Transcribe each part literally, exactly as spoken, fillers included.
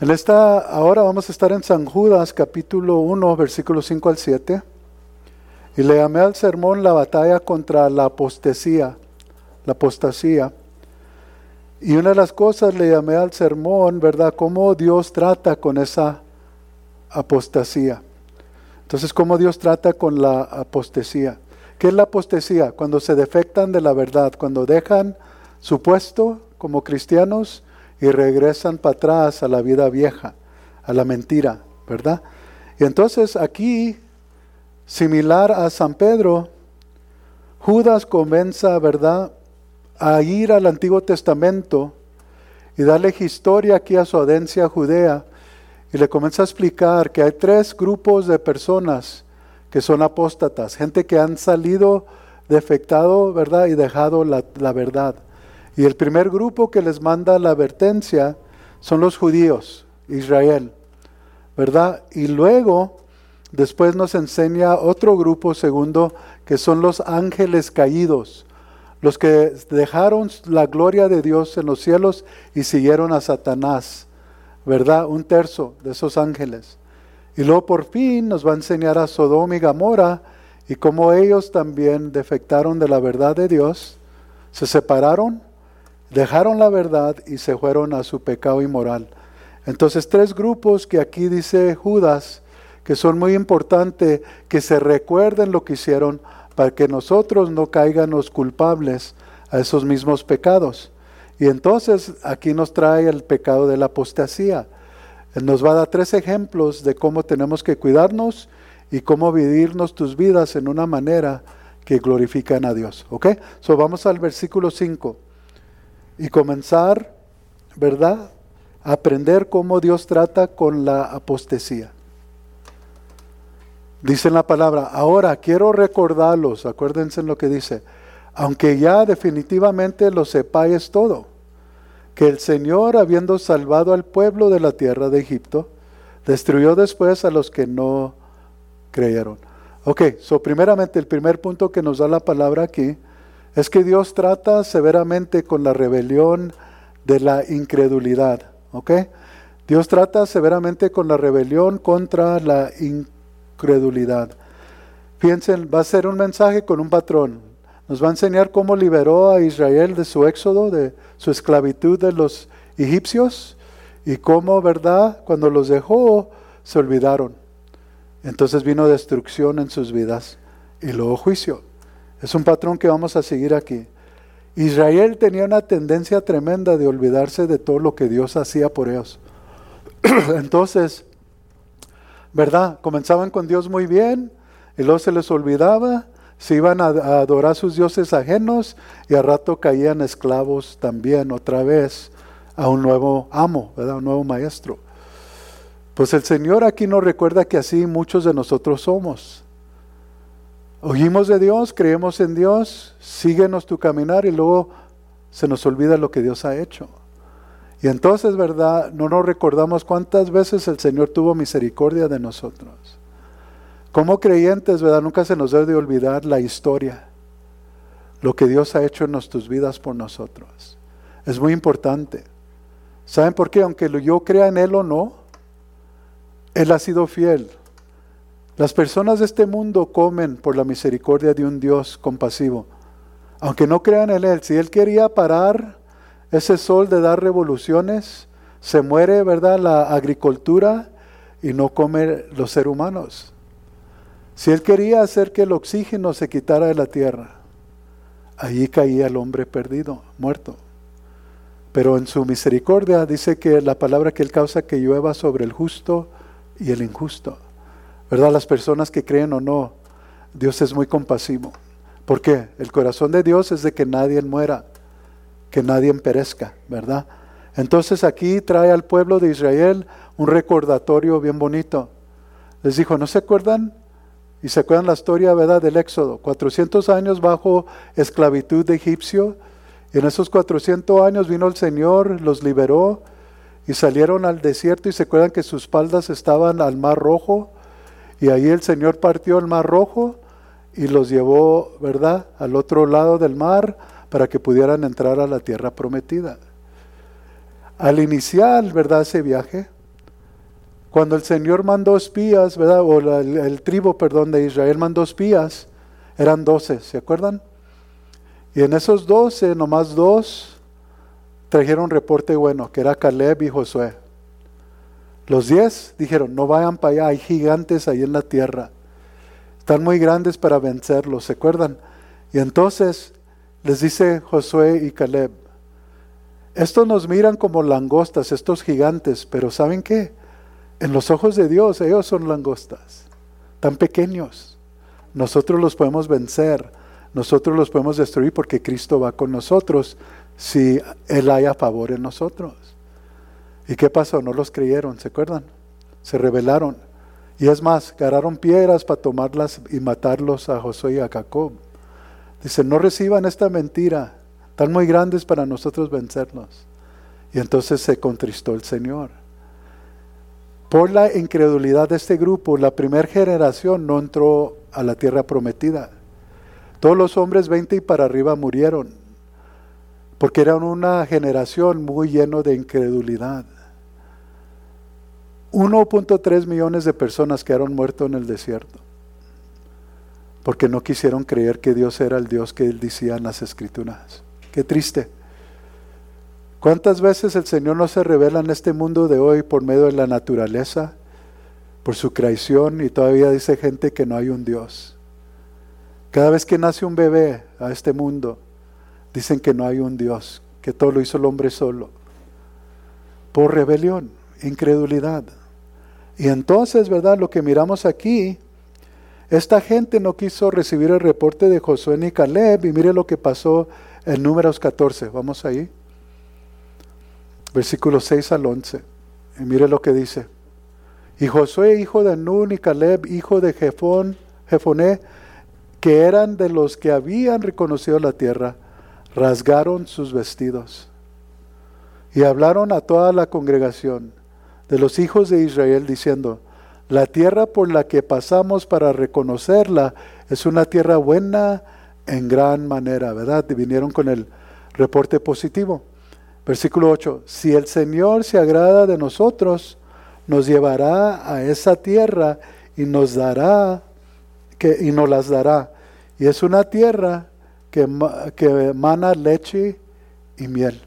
En esta, ahora vamos a estar en San Judas, capítulo uno, versículos cinco al siete. Y le llamé al sermón la batalla contra la apostasía, la apostasía. Y una de las cosas le llamé al sermón, ¿verdad? Cómo Dios trata con esa apostasía. Entonces, cómo Dios trata con la apostasía. ¿Qué es la apostasía? Cuando se defectan de la verdad, cuando dejan su puesto como cristianos y regresan para atrás a la vida vieja, a la mentira, ¿verdad? Y entonces aquí, similar a San Pedro, Judas comienza, ¿verdad?, a ir al Antiguo Testamento y darle historia aquí a su audiencia judea y le comienza a explicar que hay tres grupos de personas que son apóstatas, gente que han salido defectado, ¿verdad?, y dejado la, la verdad. Y el primer grupo que les manda la advertencia son los judíos, Israel, ¿verdad? Y luego, después nos enseña otro grupo segundo, que son los ángeles caídos, los que dejaron la gloria de Dios en los cielos y siguieron a Satanás, ¿verdad? Un tercio de esos ángeles. Y luego por fin nos va a enseñar a Sodoma y Gomorra y cómo ellos también defectaron de la verdad de Dios, se separaron, dejaron la verdad y se fueron a su pecado inmoral. Entonces, tres grupos que aquí dice Judas, que son muy importantes, que se recuerden lo que hicieron para que nosotros no caigamos culpables a esos mismos pecados. Y entonces aquí nos trae el pecado de la apostasía. Él nos va a dar tres ejemplos de cómo tenemos que cuidarnos y cómo vivirnos tus vidas en una manera que glorifican a Dios. ¿Ok? So vamos al versículo cinco. Y comenzar, ¿verdad?, a aprender cómo Dios trata con la apostasía. Dice en la palabra, ahora quiero recordarlos, acuérdense en lo que dice, aunque ya definitivamente lo sepáis todo, que el Señor, habiendo salvado al pueblo de la tierra de Egipto, destruyó después a los que no creyeron. Ok, so primeramente el primer punto que nos da la palabra aquí, es que Dios trata severamente con la rebelión de la incredulidad, ¿ok? Dios trata severamente con la rebelión contra la incredulidad. Piensen, va a ser un mensaje con un patrón. Nos va a enseñar cómo liberó a Israel de su éxodo, de su esclavitud de los egipcios, y cómo, ¿verdad?, cuando los dejó, se olvidaron. Entonces vino destrucción en sus vidas y luego juicio. Es un patrón que vamos a seguir aquí. Israel tenía una tendencia tremenda de olvidarse de todo lo que Dios hacía por ellos. Entonces, ¿verdad? Comenzaban con Dios muy bien y luego se les olvidaba, se iban a, a adorar a sus dioses ajenos y al rato caían esclavos también otra vez a un nuevo amo, ¿verdad? Un nuevo maestro. Pues el Señor aquí nos recuerda que así muchos de nosotros somos. Oímos de Dios, creemos en Dios, síguenos tu caminar y luego se nos olvida lo que Dios ha hecho. Y entonces, ¿verdad?, no nos recordamos cuántas veces el Señor tuvo misericordia de nosotros. Como creyentes, ¿verdad?, nunca se nos debe de olvidar la historia, lo que Dios ha hecho en nuestras vidas por nosotros. Es muy importante. ¿Saben por qué? Aunque yo crea en Él o no, Él ha sido fiel. Las personas de este mundo comen por la misericordia de un Dios compasivo. Aunque no crean en Él, si Él quería parar ese sol de dar revoluciones, se muere, ¿verdad?, la agricultura y no come los seres humanos. Si Él quería hacer que el oxígeno se quitara de la tierra, allí caía el hombre perdido, muerto. Pero en su misericordia dice que la palabra que Él causa que llueva sobre el justo y el injusto. ¿Verdad? Las personas que creen o no, Dios es muy compasivo. ¿Por qué? El corazón de Dios es de que nadie muera, que nadie perezca, ¿verdad? Entonces aquí trae al pueblo de Israel un recordatorio bien bonito. Les dijo, ¿no se acuerdan? Y se acuerdan la historia, ¿verdad?, del Éxodo. cuatrocientos años bajo esclavitud de egipcio. Y en esos cuatrocientos años vino el Señor, los liberó y salieron al desierto y se acuerdan que sus espaldas estaban al Mar Rojo. Y ahí el Señor partió el Mar Rojo y los llevó, ¿verdad?, al otro lado del mar para que pudieran entrar a la tierra prometida. Al iniciar, ¿verdad?, ese viaje, Cuando el Señor mandó espías, ¿verdad? O la, el, el tribu, perdón, de Israel mandó espías, eran doce, ¿se acuerdan? Y en esos doce, nomás dos trajeron reporte bueno, que era Caleb y Josué. Los diez dijeron, no vayan para allá, hay gigantes ahí en la tierra. Están muy grandes para vencerlos, ¿se acuerdan? Y entonces les dice Josué y Caleb, estos nos miran como langostas, estos gigantes, pero ¿saben qué? En los ojos de Dios, ellos son langostas, tan pequeños. Nosotros los podemos vencer, nosotros los podemos destruir porque Cristo va con nosotros si Él haya favor en nosotros. ¿Y qué pasó? No los creyeron, ¿se acuerdan? Se rebelaron. Y es más, agarraron piedras para tomarlas y matarlos a Josué y a Jacob. Dicen, no reciban esta mentira, están muy grandes para nosotros vencerlos. Y entonces se contristó el Señor. Por la incredulidad de este grupo, la primera generación no entró a la tierra prometida. Todos los hombres veinte y para arriba murieron, porque eran una generación muy llena de incredulidad. uno punto tres millones de personas quedaron muertos en el desierto, porque no quisieron creer que Dios era el Dios que Él decía en las Escrituras. Qué triste. ¿Cuántas veces el Señor no se revela en este mundo de hoy por medio de la naturaleza, por su creación, y todavía dice gente que no hay un Dios? Cada vez que nace un bebé a este mundo, dicen que no hay un Dios, que todo lo hizo el hombre solo, por rebelión, incredulidad. Y entonces, ¿verdad? Lo que miramos aquí, esta gente no quiso recibir el reporte de Josué ni Caleb, y mire lo que pasó en Números catorce, vamos ahí. Versículos seis al once. Y mire lo que dice. Y Josué, hijo de Nun, y Caleb, hijo de Jefón, Jefoné, que eran de los que habían reconocido la tierra, rasgaron sus vestidos. Y hablaron a toda la congregación de los hijos de Israel, diciendo, la tierra por la que pasamos para reconocerla es una tierra buena en gran manera, ¿verdad? Y vinieron con el reporte positivo. Versículo ocho, si el Señor se agrada de nosotros, nos llevará a esa tierra y nos dará, que, y nos las dará. Y es una tierra que, que emana leche y miel.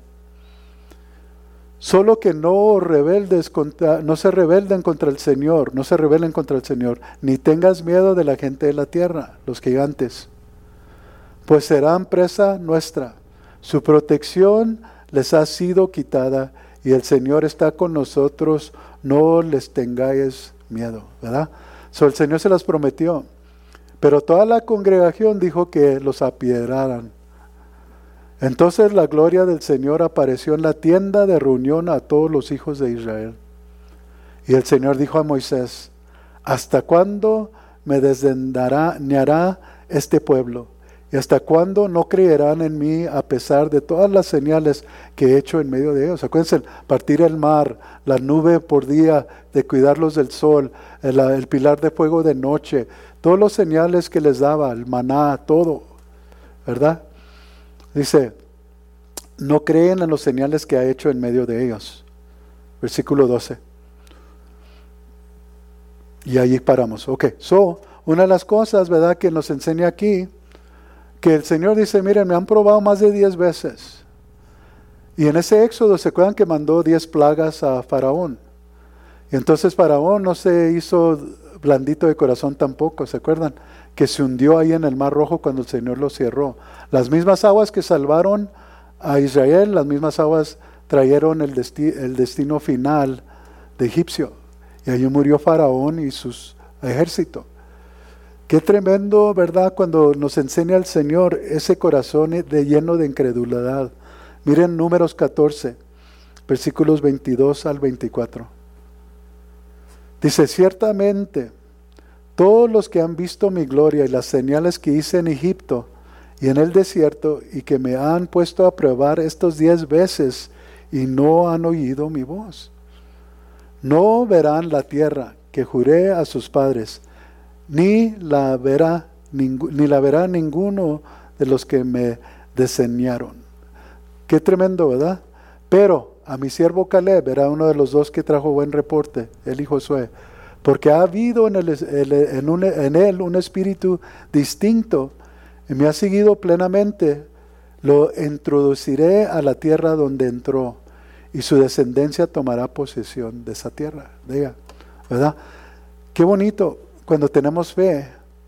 Solo que no rebeldes contra, no se rebelden contra el Señor, no se rebelen contra el Señor, ni tengas miedo de la gente de la tierra, los gigantes, pues serán presa nuestra. Su protección les ha sido quitada y el Señor está con nosotros, no les tengáis miedo, ¿verdad? So, el Señor se las prometió, pero toda la congregación dijo que los apiedraran. Entonces la gloria del Señor apareció en la tienda de reunión a todos los hijos de Israel. Y el Señor dijo a Moisés, ¿hasta cuándo me desdeñará este pueblo? ¿Y hasta cuándo no creerán en mí a pesar de todas las señales que he hecho en medio de ellos? Acuérdense, partir el mar, la nube por día de cuidarlos del sol, el, el pilar de fuego de noche, todos los señales que les daba, el maná, todo, ¿verdad? Dice, no creen en los señales que ha hecho en medio de ellos. Versículo doce. Y allí paramos. Ok, so, una de las cosas, ¿verdad?, que nos enseña aquí, que el Señor dice, miren, me han probado más de diez veces. Y en ese éxodo, ¿se acuerdan que mandó diez plagas a Faraón? Y entonces Faraón no se hizo blandito de corazón tampoco, ¿se acuerdan? Que se hundió ahí en el Mar Rojo cuando el Señor lo cerró. Las mismas aguas que salvaron a Israel, las mismas aguas trajeron el, desti- el destino final de Egipcio. Y allí murió Faraón y sus ejércitos. Qué tremendo, ¿verdad?, cuando nos enseña el Señor ese corazón de lleno de incredulidad. Miren Números catorce, versículos veintidós al veinticuatro. Dice, ciertamente, todos los que han visto mi gloria y las señales que hice en Egipto y en el desierto, y que me han puesto a probar estos diez veces y no han oído mi voz, no verán la tierra que juré a sus padres, ni la verá, ningú, ni la verá ninguno de los que me diseñaron. Qué tremendo, ¿verdad? Pero a mi siervo Caleb, era uno de los dos que trajo buen reporte, él y Josué, porque ha habido en, el, el, en, un, en él un espíritu distinto y me ha seguido plenamente, lo introduciré a la tierra donde entró y su descendencia tomará posesión de esa tierra. Diga, ¿verdad? Qué bonito cuando tenemos fe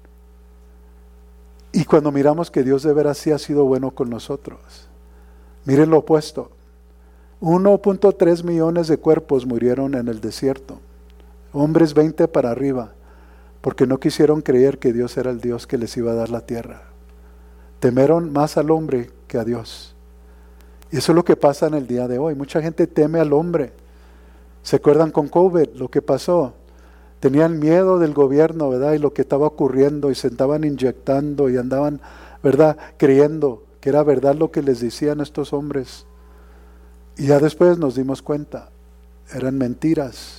y cuando miramos que Dios de veras sí ha sido bueno con nosotros. Miren lo opuesto. uno punto tres millones de cuerpos murieron en el desierto. Hombres veinte para arriba, porque no quisieron creer que Dios era el Dios que les iba a dar la tierra. Temeron más al hombre que a Dios. Y eso es lo que pasa en el día de hoy. Mucha gente teme al hombre. ¿Se acuerdan con COVID lo que pasó? Tenían miedo del gobierno, ¿verdad? Y lo que estaba ocurriendo, y se estaban inyectando y andaban, ¿verdad?, creyendo que era verdad lo que les decían estos hombres. Y ya después nos dimos cuenta, eran mentiras.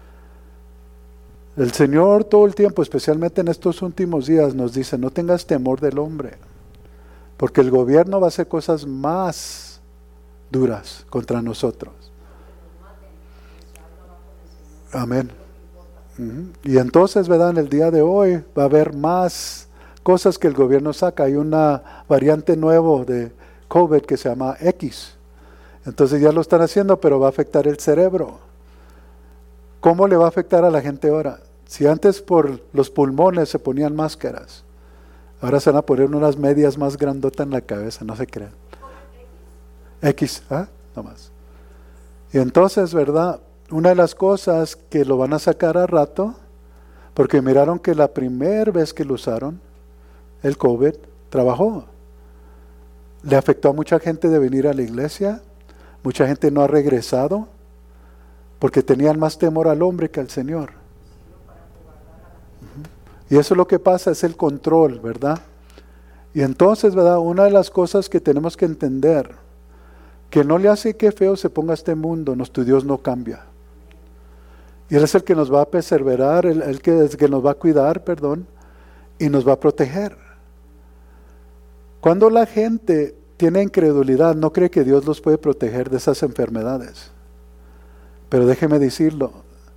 El Señor todo el tiempo, especialmente en estos últimos días, nos dice, no tengas temor del hombre, porque el gobierno va a hacer cosas más duras contra nosotros. Amén. Uh-huh. Y entonces, ¿verdad? En el día de hoy va a haber más cosas que el gobierno saca. Hay una variante nuevo de COVID que se llama X. Entonces ya lo están haciendo, pero va a afectar el cerebro. ¿Cómo le va a afectar a la gente ahora? Si antes por los pulmones se ponían máscaras, ahora se van a poner unas medias más grandotas en la cabeza, no se crean. X, ¿ah? No más. Y entonces, ¿verdad? Una de las cosas que lo van a sacar a rato, porque miraron que la primera vez que lo usaron, el COVID, trabajó. Le afectó a mucha gente de venir a la iglesia, mucha gente no ha regresado, porque tenían más temor al hombre que al Señor. Uh-huh. Y eso es lo que pasa, es el control, ¿verdad? Y entonces, ¿verdad? Una de las cosas que tenemos que entender, que no le hace que feo se ponga este mundo, nuestro Dios no cambia. Y Él es el que nos va a preservar, el, el que, el que nos va a cuidar, perdón, y nos va a proteger. Cuando la gente tiene incredulidad, no cree que Dios los puede proteger de esas enfermedades. Pero déjeme decirlo,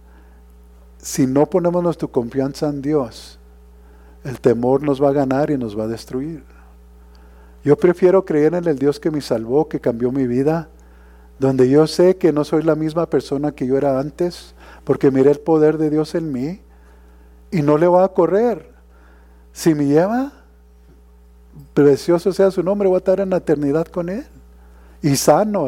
si no ponemos nuestra confianza en Dios, el temor nos va a ganar y nos va a destruir. Yo prefiero creer en el Dios que me salvó, que cambió mi vida, donde yo sé que no soy la misma persona que yo era antes, porque miré el poder de Dios en mí y no le voy a correr. Si me lleva, precioso sea su nombre, voy a estar en la eternidad con Él y sano.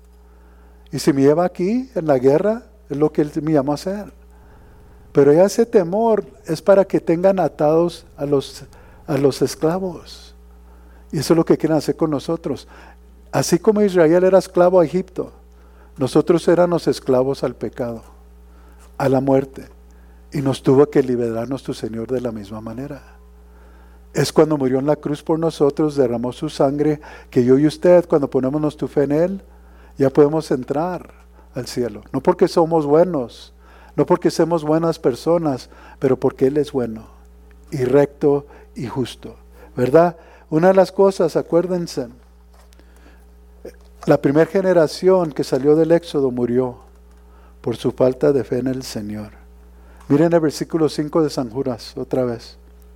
Y si me lleva aquí en la guerra, es lo que Él me llamó a hacer. Pero ya ese temor es para que tengan atados a los, a los esclavos. Y eso es lo que quieren hacer con nosotros. Así como Israel era esclavo a Egipto, nosotros éramos esclavos al pecado, a la muerte. Y nos tuvo que liberar nuestro Señor de la misma manera. Es cuando murió en la cruz por nosotros, derramó su sangre, que yo y usted, cuando ponemos nuestra fe en Él, ya podemos entrar al cielo. No porque somos buenos, no porque somos buenas personas, pero porque Él es bueno, y recto y justo. ¿Verdad? Una de las cosas, acuérdense, la primera generación que salió del Éxodo murió por su falta de fe en el Señor. Miren el versículo cinco de San Judas, otra vez.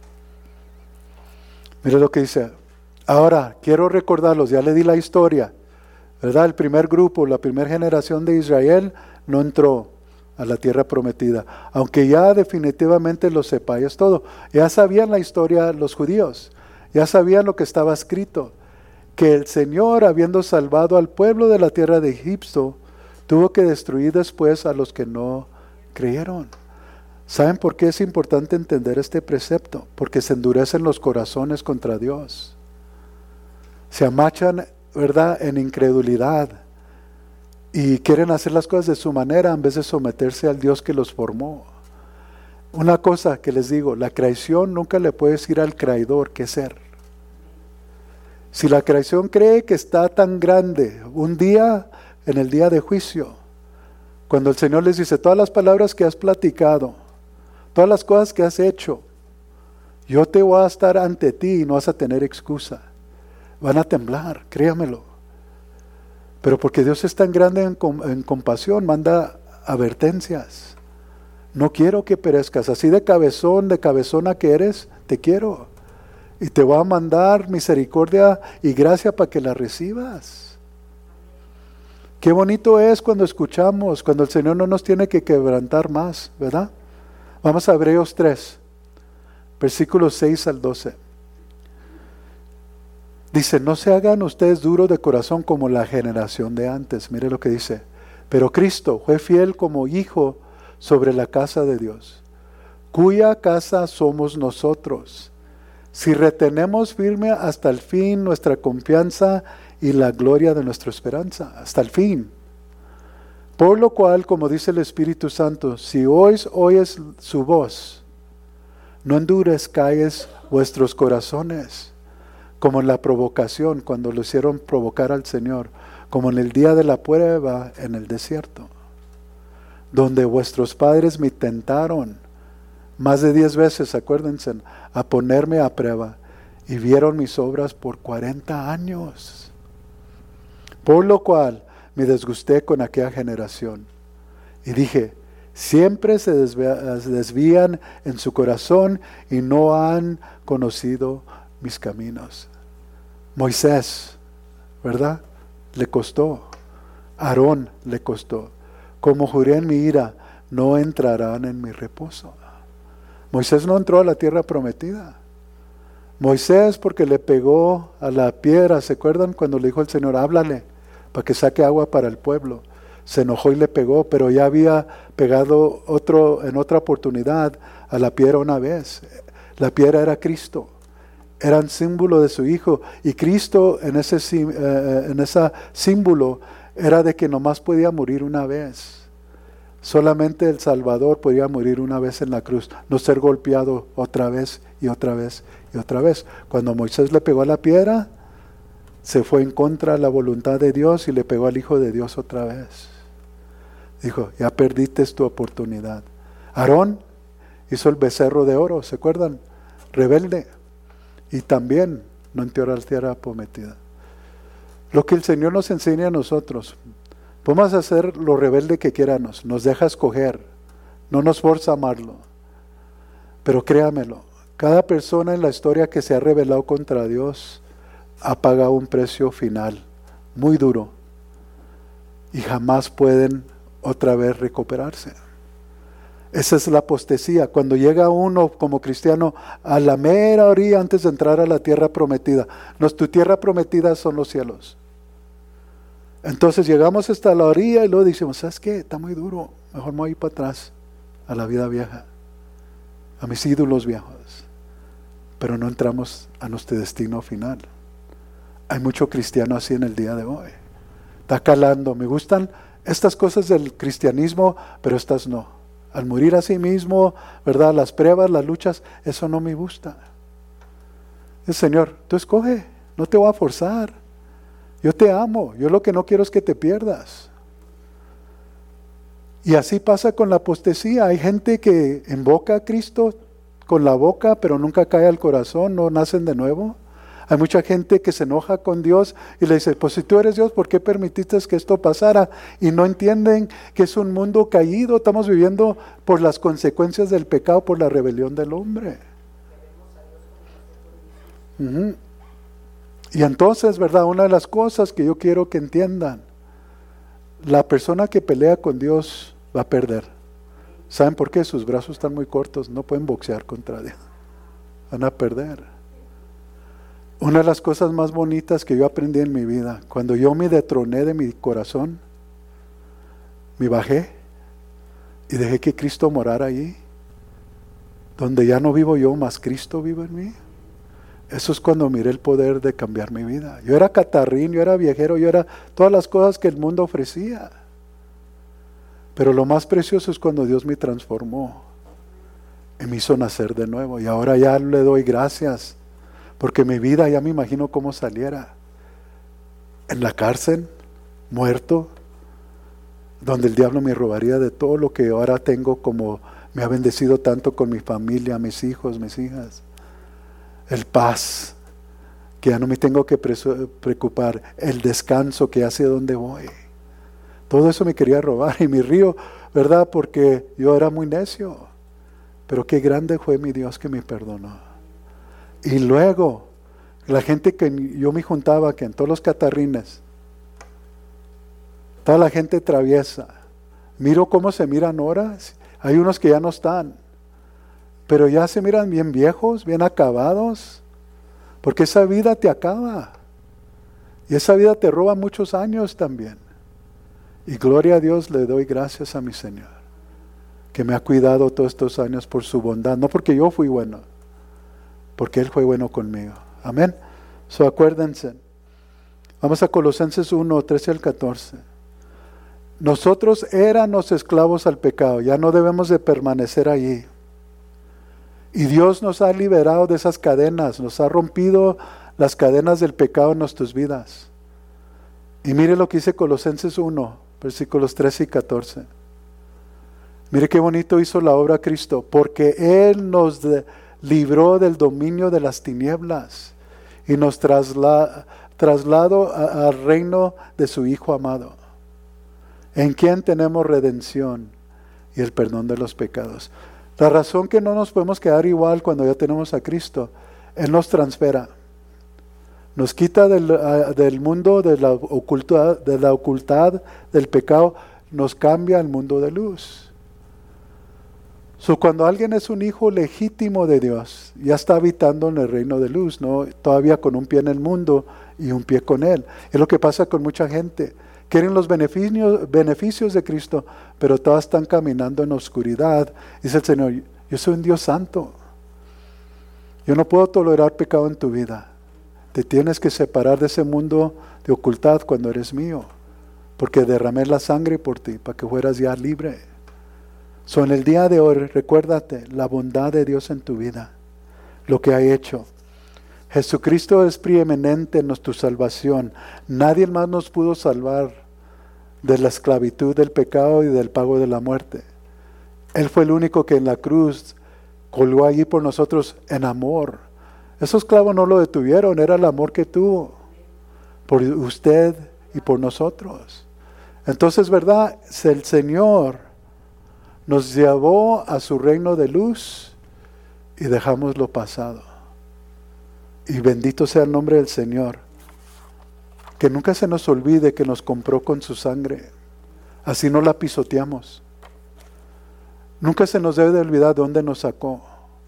Miren lo que dice. Ahora, quiero recordarlos, ya le di la historia, ¿verdad? El primer grupo, la primera generación de Israel no entró a la tierra prometida, aunque ya definitivamente lo sepáis todo. Ya sabían la historia los judíos, ya sabían lo que estaba escrito, que el Señor, habiendo salvado al pueblo de la tierra de Egipto, tuvo que destruir después a los que no creyeron. ¿Saben por qué es importante entender este precepto? Porque se endurecen los corazones contra Dios. Se amachan, ¿verdad?, en incredulidad. Y quieren hacer las cosas de su manera en vez de someterse al Dios que los formó. Una cosa que les digo, la creación nunca le puede decir al creador qué ser. Si la creación cree que está tan grande, un día, en el día de juicio, cuando el Señor les dice, todas las palabras que has platicado, todas las cosas que has hecho, yo te voy a estar ante ti y no vas a tener excusa. Van a temblar, créamelo. Pero porque Dios es tan grande en, com- en compasión, manda advertencias. No quiero que perezcas. Así de cabezón, de cabezona que eres, te quiero. Y te voy a mandar misericordia y gracia para que la recibas. Qué bonito es cuando escuchamos, cuando el Señor no nos tiene que quebrantar más, ¿verdad? Vamos a Hebreos tres, versículos seis al doce. Dice, no se hagan ustedes duros de corazón como la generación de antes. Mire lo que dice. Pero Cristo fue fiel como hijo sobre la casa de Dios, cuya casa somos nosotros, si retenemos firme hasta el fin nuestra confianza y la gloria de nuestra esperanza, hasta el fin. Por lo cual, como dice el Espíritu Santo, si oís, oyes su voz, no endurezcáis vuestros corazones, como en la provocación, cuando lo hicieron provocar al Señor, como en el día de la prueba en el desierto, donde vuestros padres me tentaron más de diez veces, acuérdense, a ponerme a prueba, y vieron mis obras por cuarenta años. Por lo cual me disgusté con aquella generación, y dije, siempre se desvían en su corazón y no han conocido mis caminos. Moisés, ¿verdad? Le costó. Aarón le costó. Como juré en mi ira, no entrarán en mi reposo. Moisés no entró a la tierra prometida. Moisés, porque le pegó a la piedra, ¿se acuerdan cuando le dijo el Señor, háblale para que saque agua para el pueblo? Se enojó y le pegó, pero ya había pegado otro, en otra oportunidad a la piedra una vez. La piedra era Cristo. Eran símbolo de su Hijo, y Cristo en ese, eh, en ese símbolo era de que nomás podía morir una vez. Solamente el Salvador podía morir una vez en la cruz, no ser golpeado otra vez y otra vez y otra vez. Cuando Moisés le pegó a la piedra, se fue en contra de la voluntad de Dios y le pegó al Hijo de Dios otra vez. Dijo, ya perdiste tu oportunidad. Aarón hizo el becerro de oro, ¿se acuerdan? Rebelde. Y también no entró a la tierra prometida. Lo que el Señor nos enseña a nosotros, podemos hacer lo rebelde que quieramos, nos deja escoger, no nos forza a amarlo. Pero créamelo, cada persona en la historia que se ha rebelado contra Dios ha pagado un precio final muy duro y jamás pueden otra vez recuperarse. Esa es la apostasía, cuando llega uno como cristiano a la mera orilla antes de entrar a la tierra prometida. No, tu tierra prometida son los cielos. Entonces llegamos hasta la orilla y luego decimos, ¿sabes qué? Está muy duro, mejor me voy para atrás, a la vida vieja, a mis ídolos viejos. Pero no entramos a nuestro destino final. Hay mucho cristiano así en el día de hoy. Está calando, me gustan estas cosas del cristianismo, pero estas no. Al morir a sí mismo, ¿verdad? Las pruebas, las luchas, eso no me gusta. El Señor, tú escoge, no te voy a forzar. Yo te amo, yo lo que no quiero es que te pierdas. Y así pasa con la apostasía. Hay gente que invoca a Cristo con la boca, pero nunca cae al corazón, no nacen de nuevo. Hay mucha gente que se enoja con Dios y le dice, pues si tú eres Dios, ¿por qué permitiste que esto pasara? Y no entienden que es un mundo caído, estamos viviendo por las consecuencias del pecado, por la rebelión del hombre. Uh-huh. Y entonces, ¿verdad? Una de las cosas que yo quiero que entiendan, la persona que pelea con Dios va a perder. ¿Saben por qué? Sus brazos están muy cortos, no pueden boxear contra Dios. Van a perder. Una de las cosas más bonitas que yo aprendí en mi vida, cuando yo me detroné de mi corazón, me bajé y dejé que Cristo morara allí, donde ya no vivo yo, más Cristo vive en mí. Eso es cuando miré el poder de cambiar mi vida. Yo era catarrín, yo era viejero, yo era todas las cosas que el mundo ofrecía. Pero lo más precioso es cuando Dios me transformó y me hizo nacer de nuevo. Y ahora ya le doy gracias. Porque mi vida ya me imagino cómo saliera. En la cárcel, muerto, donde el diablo me robaría de todo lo que ahora tengo, como me ha bendecido tanto con mi familia, mis hijos, mis hijas. El paz que ya no me tengo que preocupar, el descanso, que hacia dónde voy. Todo eso me quería robar y me río, ¿verdad? Porque yo era muy necio. Pero qué grande fue mi Dios que me perdonó. Y luego, la gente que yo me juntaba, que en todos los catarrines, toda la gente traviesa. Miro cómo se miran ahora. Hay unos que ya no están, pero ya se miran bien viejos, bien acabados. Porque esa vida te acaba. Y esa vida te roba muchos años también. Y gloria a Dios, le doy gracias a mi Señor, que me ha cuidado todos estos años por su bondad. No porque yo fui bueno, porque Él fue bueno conmigo. Amén. So, acuérdense. Vamos a Colosenses uno, trece al catorce. Nosotros éramos esclavos al pecado. Ya no debemos de permanecer allí. Y Dios nos ha liberado de esas cadenas, nos ha rompido las cadenas del pecado en nuestras vidas. Y mire lo que dice Colosenses uno, versículos trece y catorce. Mire qué bonito hizo la obra Cristo, porque Él nos de, libró del dominio de las tinieblas y nos trasla, trasladó al reino de su Hijo amado, en quien tenemos redención y el perdón de los pecados. La razón que no nos podemos quedar igual cuando ya tenemos a Cristo, Él nos transfera, nos quita del, uh, del mundo de la, oculta, de la ocultad del pecado, nos cambia al mundo de luz. So, cuando alguien es un hijo legítimo de Dios, ya está habitando en el reino de luz, ¿no? Todavía con un pie en el mundo y un pie con Él. Es lo que pasa con mucha gente. Quieren los beneficios, beneficios de Cristo, pero todas están caminando en oscuridad. Dice el Señor, yo soy un Dios santo. Yo no puedo tolerar pecado en tu vida. Te tienes que separar de ese mundo de ocultad cuando eres mío, porque derramé la sangre por ti, para que fueras ya libre. So, en el día de hoy, recuérdate la bondad de Dios en tu vida, lo que ha hecho. Jesucristo es preeminente en nuestra salvación. Nadie más nos pudo salvar de la esclavitud del pecado y del pago de la muerte. Él fue el único que en la cruz colgó allí por nosotros en amor. Esos clavos no lo detuvieron, era el amor que tuvo por usted y por nosotros. Entonces, ¿verdad? El Señor nos llevó a su reino de luz y dejamos lo pasado. Y bendito sea el nombre del Señor. Que nunca se nos olvide que nos compró con su sangre. Así no la pisoteamos. Nunca se nos debe de olvidar de dónde nos sacó.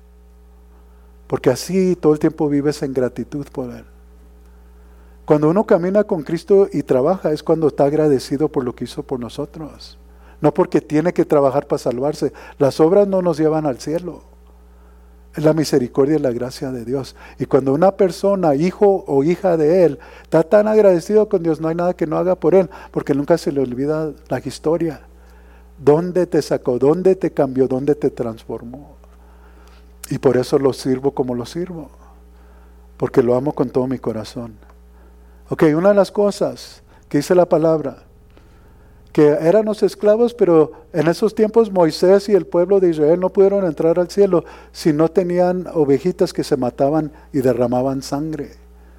Porque así todo el tiempo vives en gratitud por Él. Cuando uno camina con Cristo y trabaja es cuando está agradecido por lo que hizo por nosotros. No porque tiene que trabajar para salvarse. Las obras no nos llevan al cielo. Es la misericordia y la gracia de Dios. Y cuando una persona, hijo o hija de Él, está tan agradecido con Dios, no hay nada que no haga por Él, porque nunca se le olvida la historia. ¿Dónde te sacó? ¿Dónde te cambió? ¿Dónde te transformó? Y por eso lo sirvo como lo sirvo. Porque lo amo con todo mi corazón. Ok, una de las cosas que dice la palabra, que eran los esclavos, pero en esos tiempos Moisés y el pueblo de Israel no pudieron entrar al cielo si no tenían ovejitas que se mataban y derramaban sangre.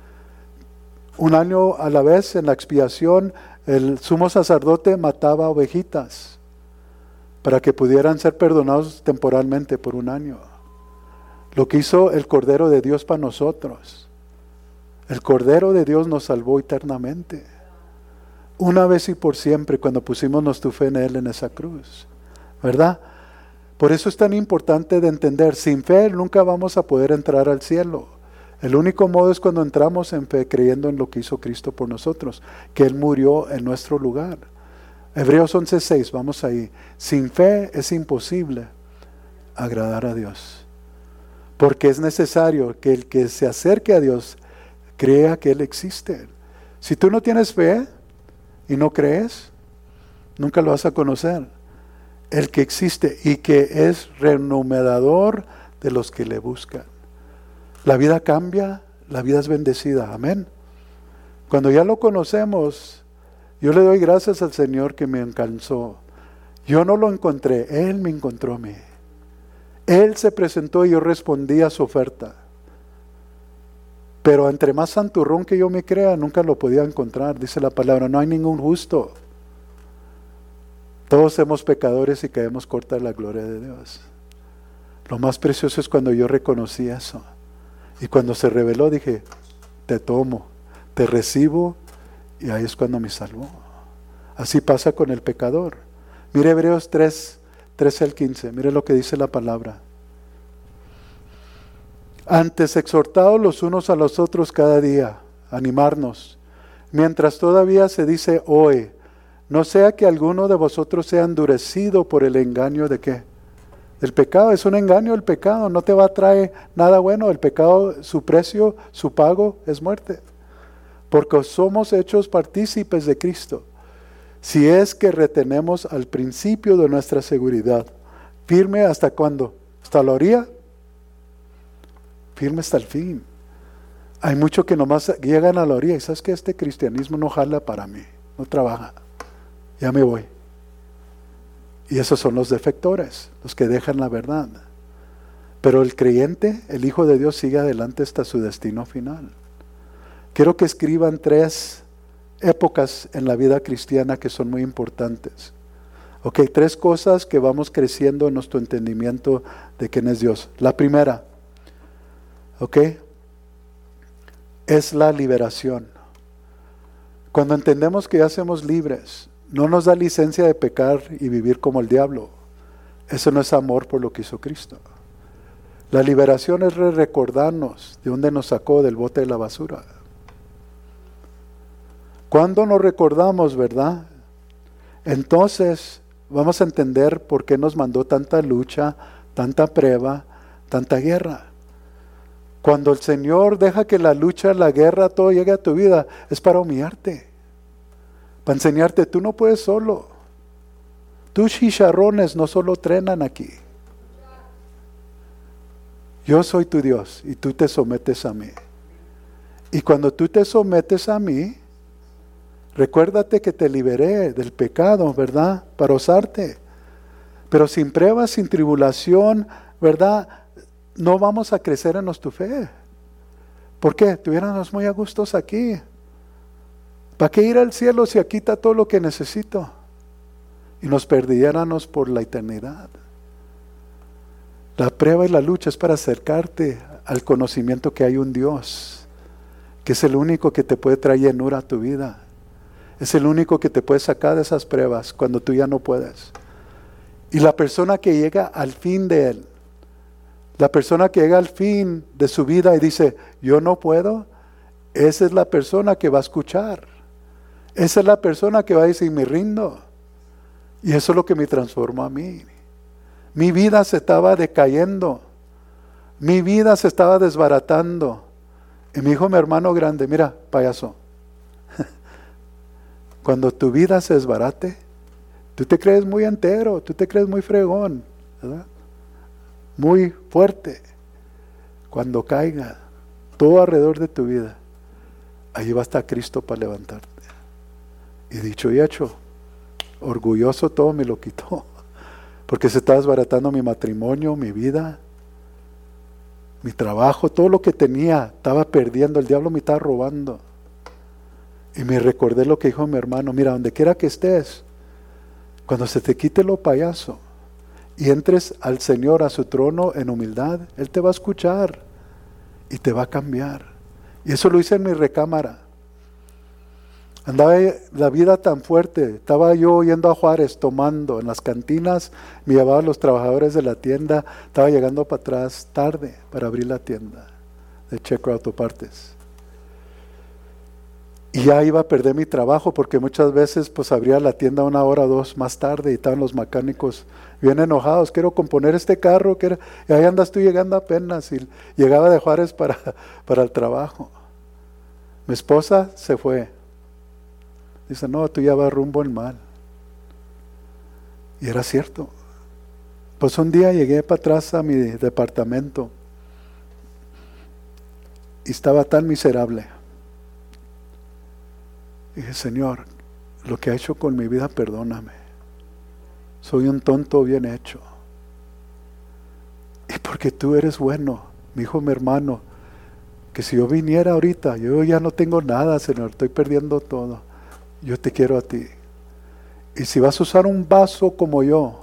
Un año a la vez en la expiación el sumo sacerdote mataba ovejitas para que pudieran ser perdonados temporalmente por un año. Lo que hizo el Cordero de Dios para nosotros. El Cordero de Dios nos salvó eternamente. Una vez y por siempre cuando pusimos nuestra fe en Él en esa cruz. ¿Verdad? Por eso es tan importante de entender, sin fe nunca vamos a poder entrar al cielo. El único modo es cuando entramos en fe creyendo en lo que hizo Cristo por nosotros, que Él murió en nuestro lugar. Hebreos once seis, vamos ahí. Sin fe es imposible agradar a Dios. Porque es necesario que el que se acerque a Dios crea que Él existe. Si tú no tienes fe y no crees, nunca lo vas a conocer. El que existe y que es renumerador de los que le buscan. La vida cambia, la vida es bendecida. Amén. Cuando ya lo conocemos, yo le doy gracias al Señor que me alcanzó. Yo no lo encontré, Él me encontró a mí. Él se presentó y yo respondí a su oferta. Pero entre más santurrón que yo me crea, nunca lo podía encontrar. Dice la palabra, no hay ningún justo. Todos somos pecadores y caemos corta de la gloria de Dios. Lo más precioso es cuando yo reconocí eso. Y cuando se reveló dije, te tomo, te recibo, y ahí es cuando me salvó. Así pasa con el pecador. Mire Hebreos tres, trece al quince, mire lo que dice la palabra. Antes exhortados los unos a los otros cada día, animarnos, mientras todavía se dice hoy, no sea que alguno de vosotros sea endurecido por el engaño de qué, del pecado. Es un engaño el pecado, no te va a traer nada bueno. El pecado, su precio, su pago es muerte, porque somos hechos partícipes de Cristo, si es que retenemos al principio de nuestra seguridad, firme hasta cuándo, hasta la orilla, firme hasta el fin. Hay muchos que nomás llegan a la orilla y sabes que este cristianismo no jala para mí, no trabaja, ya me voy. Y esos son los defectores, los que dejan la verdad. Pero el creyente, el Hijo de Dios, sigue adelante hasta su destino final. Quiero que escriban tres épocas en la vida cristiana que son muy importantes. Ok, tres cosas que vamos creciendo en nuestro entendimiento de quién es Dios. La primera, ok, es la liberación. Cuando entendemos que ya somos libres, no nos da licencia de pecar y vivir como el diablo. Eso no es amor por lo que hizo Cristo. La liberación es recordarnos de dónde nos sacó, del bote de la basura. Cuando nos recordamos, ¿verdad? Entonces vamos a entender por qué nos mandó tanta lucha, tanta prueba, tanta guerra. Cuando el Señor deja que la lucha, la guerra, todo llegue a tu vida, es para humillarte, para enseñarte, tú no puedes solo. Tus chicharrones no solo trenan aquí. Yo soy tu Dios y tú te sometes a mí. Y cuando tú te sometes a mí, recuérdate que te liberé del pecado, ¿verdad? Para usarte. Pero sin pruebas, sin tribulación, ¿verdad? No vamos a crecer en nuestra fe. ¿Por qué? Tuviéramos muy a gustos aquí. ¿Para qué ir al cielo si aquí está todo lo que necesito? Y nos perdiéramos por la eternidad. La prueba y la lucha es para acercarte al conocimiento que hay un Dios, que es el único que te puede traer llenura a tu vida. Es el único que te puede sacar de esas pruebas cuando tú ya no puedes. Y la persona que llega al fin de él, la persona que llega al fin de su vida y dice, yo no puedo, esa es la persona que va a escuchar. Esa es la persona que va a decir, me rindo. Y eso es lo que me transformó a mí. Mi vida se estaba decayendo. Mi vida se estaba desbaratando. Y me dijo mi hermano grande, mira, payaso, cuando tu vida se desbarate, tú te crees muy entero, tú te crees muy fregón, ¿verdad? Muy fuerte. Cuando caiga todo alrededor de tu vida, ahí va a estar Cristo para levantarte. Y dicho y hecho, orgulloso todo me lo quitó, porque se estaba desbaratando mi matrimonio, mi vida, mi trabajo, todo lo que tenía, estaba perdiendo, el diablo me estaba robando. Y me recordé lo que dijo mi hermano, mira, donde quiera que estés, cuando se te quite lo payaso y entres al Señor, a su trono en humildad, Él te va a escuchar y te va a cambiar. Y eso lo hice en mi recámara. Andaba la vida tan fuerte, estaba yo yendo a Juárez tomando en las cantinas, me llevaban los trabajadores de la tienda, estaba llegando para atrás tarde para abrir la tienda de Checo Autopartes. Y ya iba a perder mi trabajo porque muchas veces pues abría la tienda una hora o dos más tarde y estaban los mecánicos bien enojados, quiero componer este carro, quiero... y ahí andas tú llegando apenas, y llegaba de Juárez para, para el trabajo. Mi esposa se fue. Dice, no, tú ya vas rumbo al mal. Y era cierto. Pues un día llegué para atrás a mi departamento y estaba tan miserable. Dije, Señor, lo que ha hecho con mi vida, perdóname. Soy un tonto bien hecho. Y porque tú eres bueno, me dijo mi hermano, que si yo viniera ahorita, yo ya no tengo nada, Señor, estoy perdiendo todo. Yo te quiero a ti. Y si vas a usar un vaso como yo,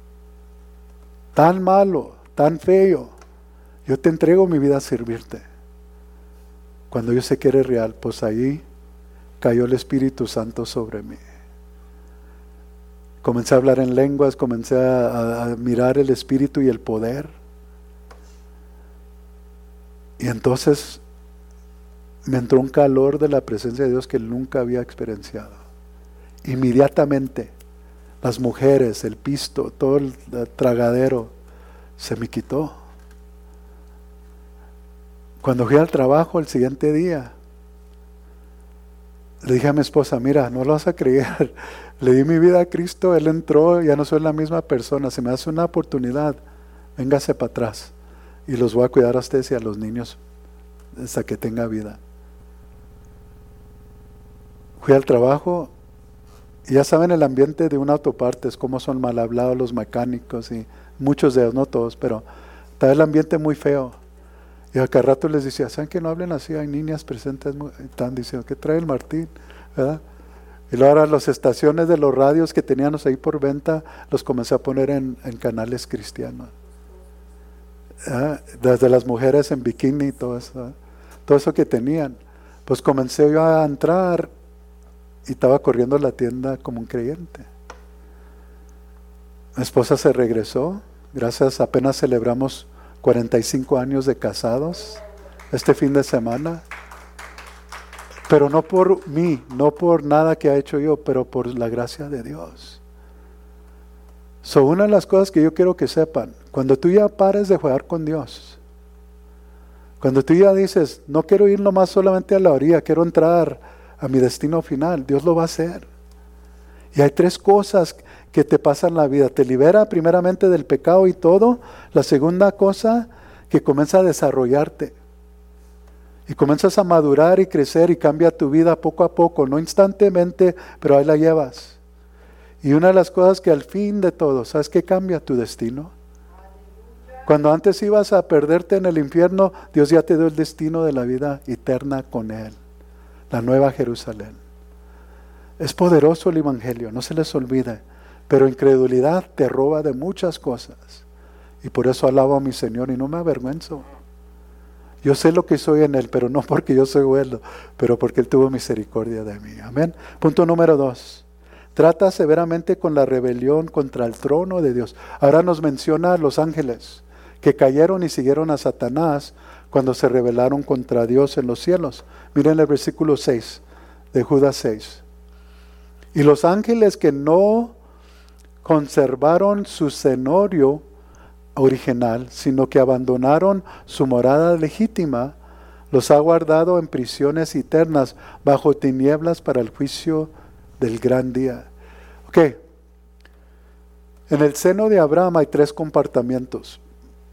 tan malo, tan feo, yo te entrego mi vida a servirte. Cuando yo sé que eres real, pues ahí cayó el Espíritu Santo sobre mí. Comencé a hablar en lenguas, comencé a, a mirar el Espíritu y el poder. Y entonces me entró un calor de la presencia de Dios que nunca había experienciado. Inmediatamente las mujeres, el pisto, todo el tragadero se me quitó. Cuando fui al trabajo el siguiente día, le dije a mi esposa, mira, no lo vas a creer, le di mi vida a Cristo, Él entró, ya no soy la misma persona, se me hace una oportunidad, véngase para atrás y los voy a cuidar a ustedes y a los niños hasta que tenga vida. Fui al trabajo y ya saben el ambiente de un autopartes, cómo son mal hablados los mecánicos y muchos de ellos, no todos, pero está el ambiente muy feo. Y a cada rato les decía, ¿saben que no hablen así? Hay niñas presentes, están diciendo, ¿qué trae el Martín? ¿Verdad? Y luego ahora las estaciones de los radios que teníamos ahí por venta, los comencé a poner en, en canales cristianos. ¿Verdad? Desde las mujeres en bikini y todo eso, ¿verdad? Todo eso que tenían. Pues comencé yo a entrar y estaba corriendo la tienda como un creyente. Mi esposa se regresó, gracias, apenas celebramos cuarenta y cinco años de casados este fin de semana, pero no por mí, no por nada que ha hecho yo, pero por la gracia de Dios. So, una de las cosas que yo quiero que sepan, cuando tú ya pares de jugar con Dios, cuando tú ya dices, no quiero ir nomás solamente a la orilla, quiero entrar a mi destino final, Dios lo va a hacer. Y hay tres cosas que te pasan en la vida. Te libera primeramente del pecado y todo. La segunda cosa, que comienza a desarrollarte. Y comienzas a madurar y crecer y cambia tu vida poco a poco. No instantáneamente, pero ahí la llevas. Y una de las cosas que al fin de todo, ¿sabes qué cambia tu destino? Cuando antes ibas a perderte en el infierno, Dios ya te dio el destino de la vida eterna con Él. La nueva Jerusalén. Es poderoso el Evangelio, no se les olvide, pero incredulidad te roba de muchas cosas. Y por eso alabo a mi Señor y no me avergüenzo. Yo sé lo que soy en Él, pero no porque yo soy bueno, pero porque Él tuvo misericordia de mí. Amén. Punto número dos. Trata severamente con la rebelión contra el trono de Dios. Ahora nos menciona a los ángeles que cayeron y siguieron a Satanás cuando se rebelaron contra Dios en los cielos. Miren el versículo seis de Judas seis. Y los ángeles que no conservaron su señorío original, sino que abandonaron su morada legítima, los ha guardado en prisiones eternas bajo tinieblas para el juicio del gran día. Ok. En el seno de Abraham hay tres compartimientos.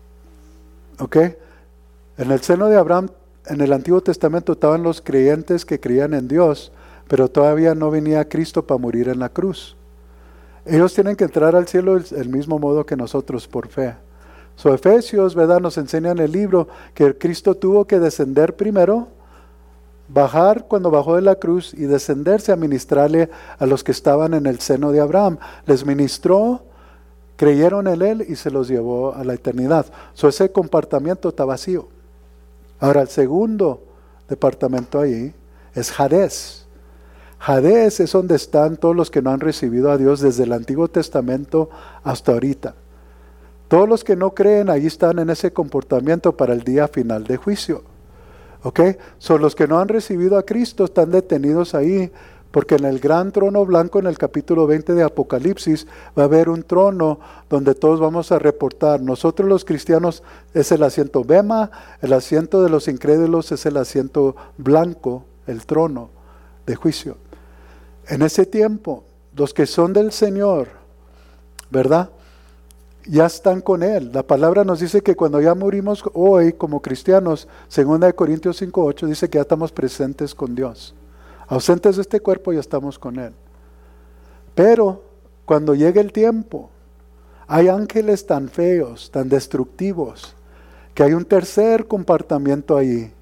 Ok. En el seno de Abraham, en el Antiguo Testamento estaban los creyentes que creían en Dios, pero todavía no venía Cristo para morir en la cruz. Ellos tienen que entrar al cielo el, el mismo modo que nosotros por fe. So, Efesios, ¿verdad?, nos enseña en el libro que Cristo tuvo que descender primero, bajar cuando bajó de la cruz y descenderse a ministrarle a los que estaban en el seno de Abraham. Les ministró, creyeron en Él y se los llevó a la eternidad. So, ese compartimiento está vacío. Ahora, el segundo departamento ahí es Hades. Hades es donde están todos los que no han recibido a Dios desde el Antiguo Testamento hasta ahorita. Todos los que no creen ahí están en ese comportamiento para el día final de juicio. ¿Ok? Son los que no han recibido a Cristo, están detenidos ahí, porque en el gran trono blanco, en el capítulo veinte de Apocalipsis, va a haber un trono donde todos vamos a reportar. Nosotros los cristianos es el asiento bema, el asiento de los incrédulos es el asiento blanco, el trono de juicio. En ese tiempo, los que son del Señor, ¿verdad?, ya están con Él. La palabra nos dice que cuando ya morimos hoy como cristianos, segunda de Corintios cinco ocho, dice que ya estamos presentes con Dios. Ausentes de este cuerpo, ya estamos con Él. Pero cuando llegue el tiempo, hay ángeles tan feos, tan destructivos, que hay un tercer compartimiento ahí,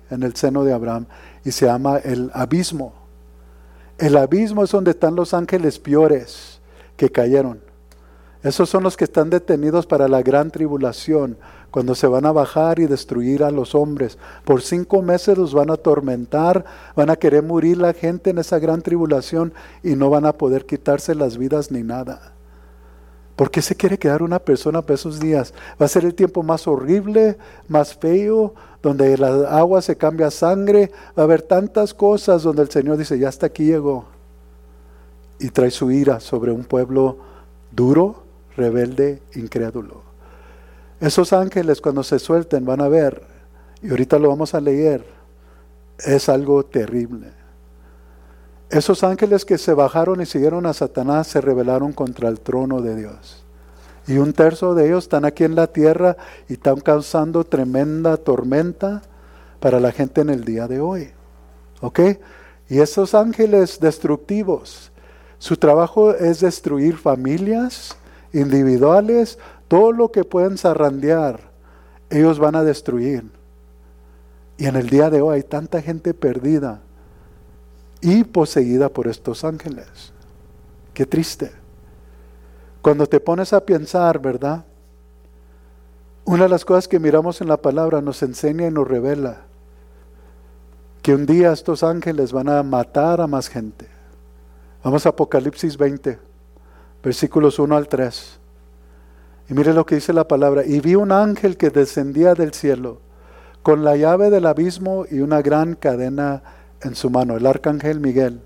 en el seno de Abraham y se llama el abismo. El abismo es donde están los ángeles peores que cayeron. Esos son los que están detenidos para la gran tribulación, cuando se van a bajar y destruir a los hombres. Por cinco meses los van a atormentar, van a querer morir la gente en esa gran tribulación y no van a poder quitarse las vidas ni nada. ¿Por qué se quiere quedar una persona para esos días? Va a ser el tiempo más horrible, más feo, donde la agua se cambia a sangre. Va a haber tantas cosas donde el Señor dice, ya hasta aquí llegó. Y trae su ira sobre un pueblo duro, rebelde, incrédulo. Esos ángeles cuando se suelten van a ver, y ahorita lo vamos a leer, es algo terrible. Esos ángeles que se bajaron y siguieron a Satanás se rebelaron contra el trono de Dios. Y un tercio de ellos están aquí en la tierra y están causando tremenda tormenta para la gente en el día de hoy. ¿Ok? Y esos ángeles destructivos, su trabajo es destruir familias individuales, todo lo que pueden zarandear, ellos van a destruir. Y en el día de hoy hay tanta gente perdida y poseída por estos ángeles. Qué triste. Cuando te pones a pensar, ¿verdad? Una de las cosas que miramos en la palabra nos enseña y nos revela que un día estos ángeles van a matar a más gente. Vamos a Apocalipsis veinte, versículos uno al tres. Y mire lo que dice la palabra. Y vi un ángel que descendía del cielo con la llave del abismo y una gran cadena en su mano, el arcángel Miguel.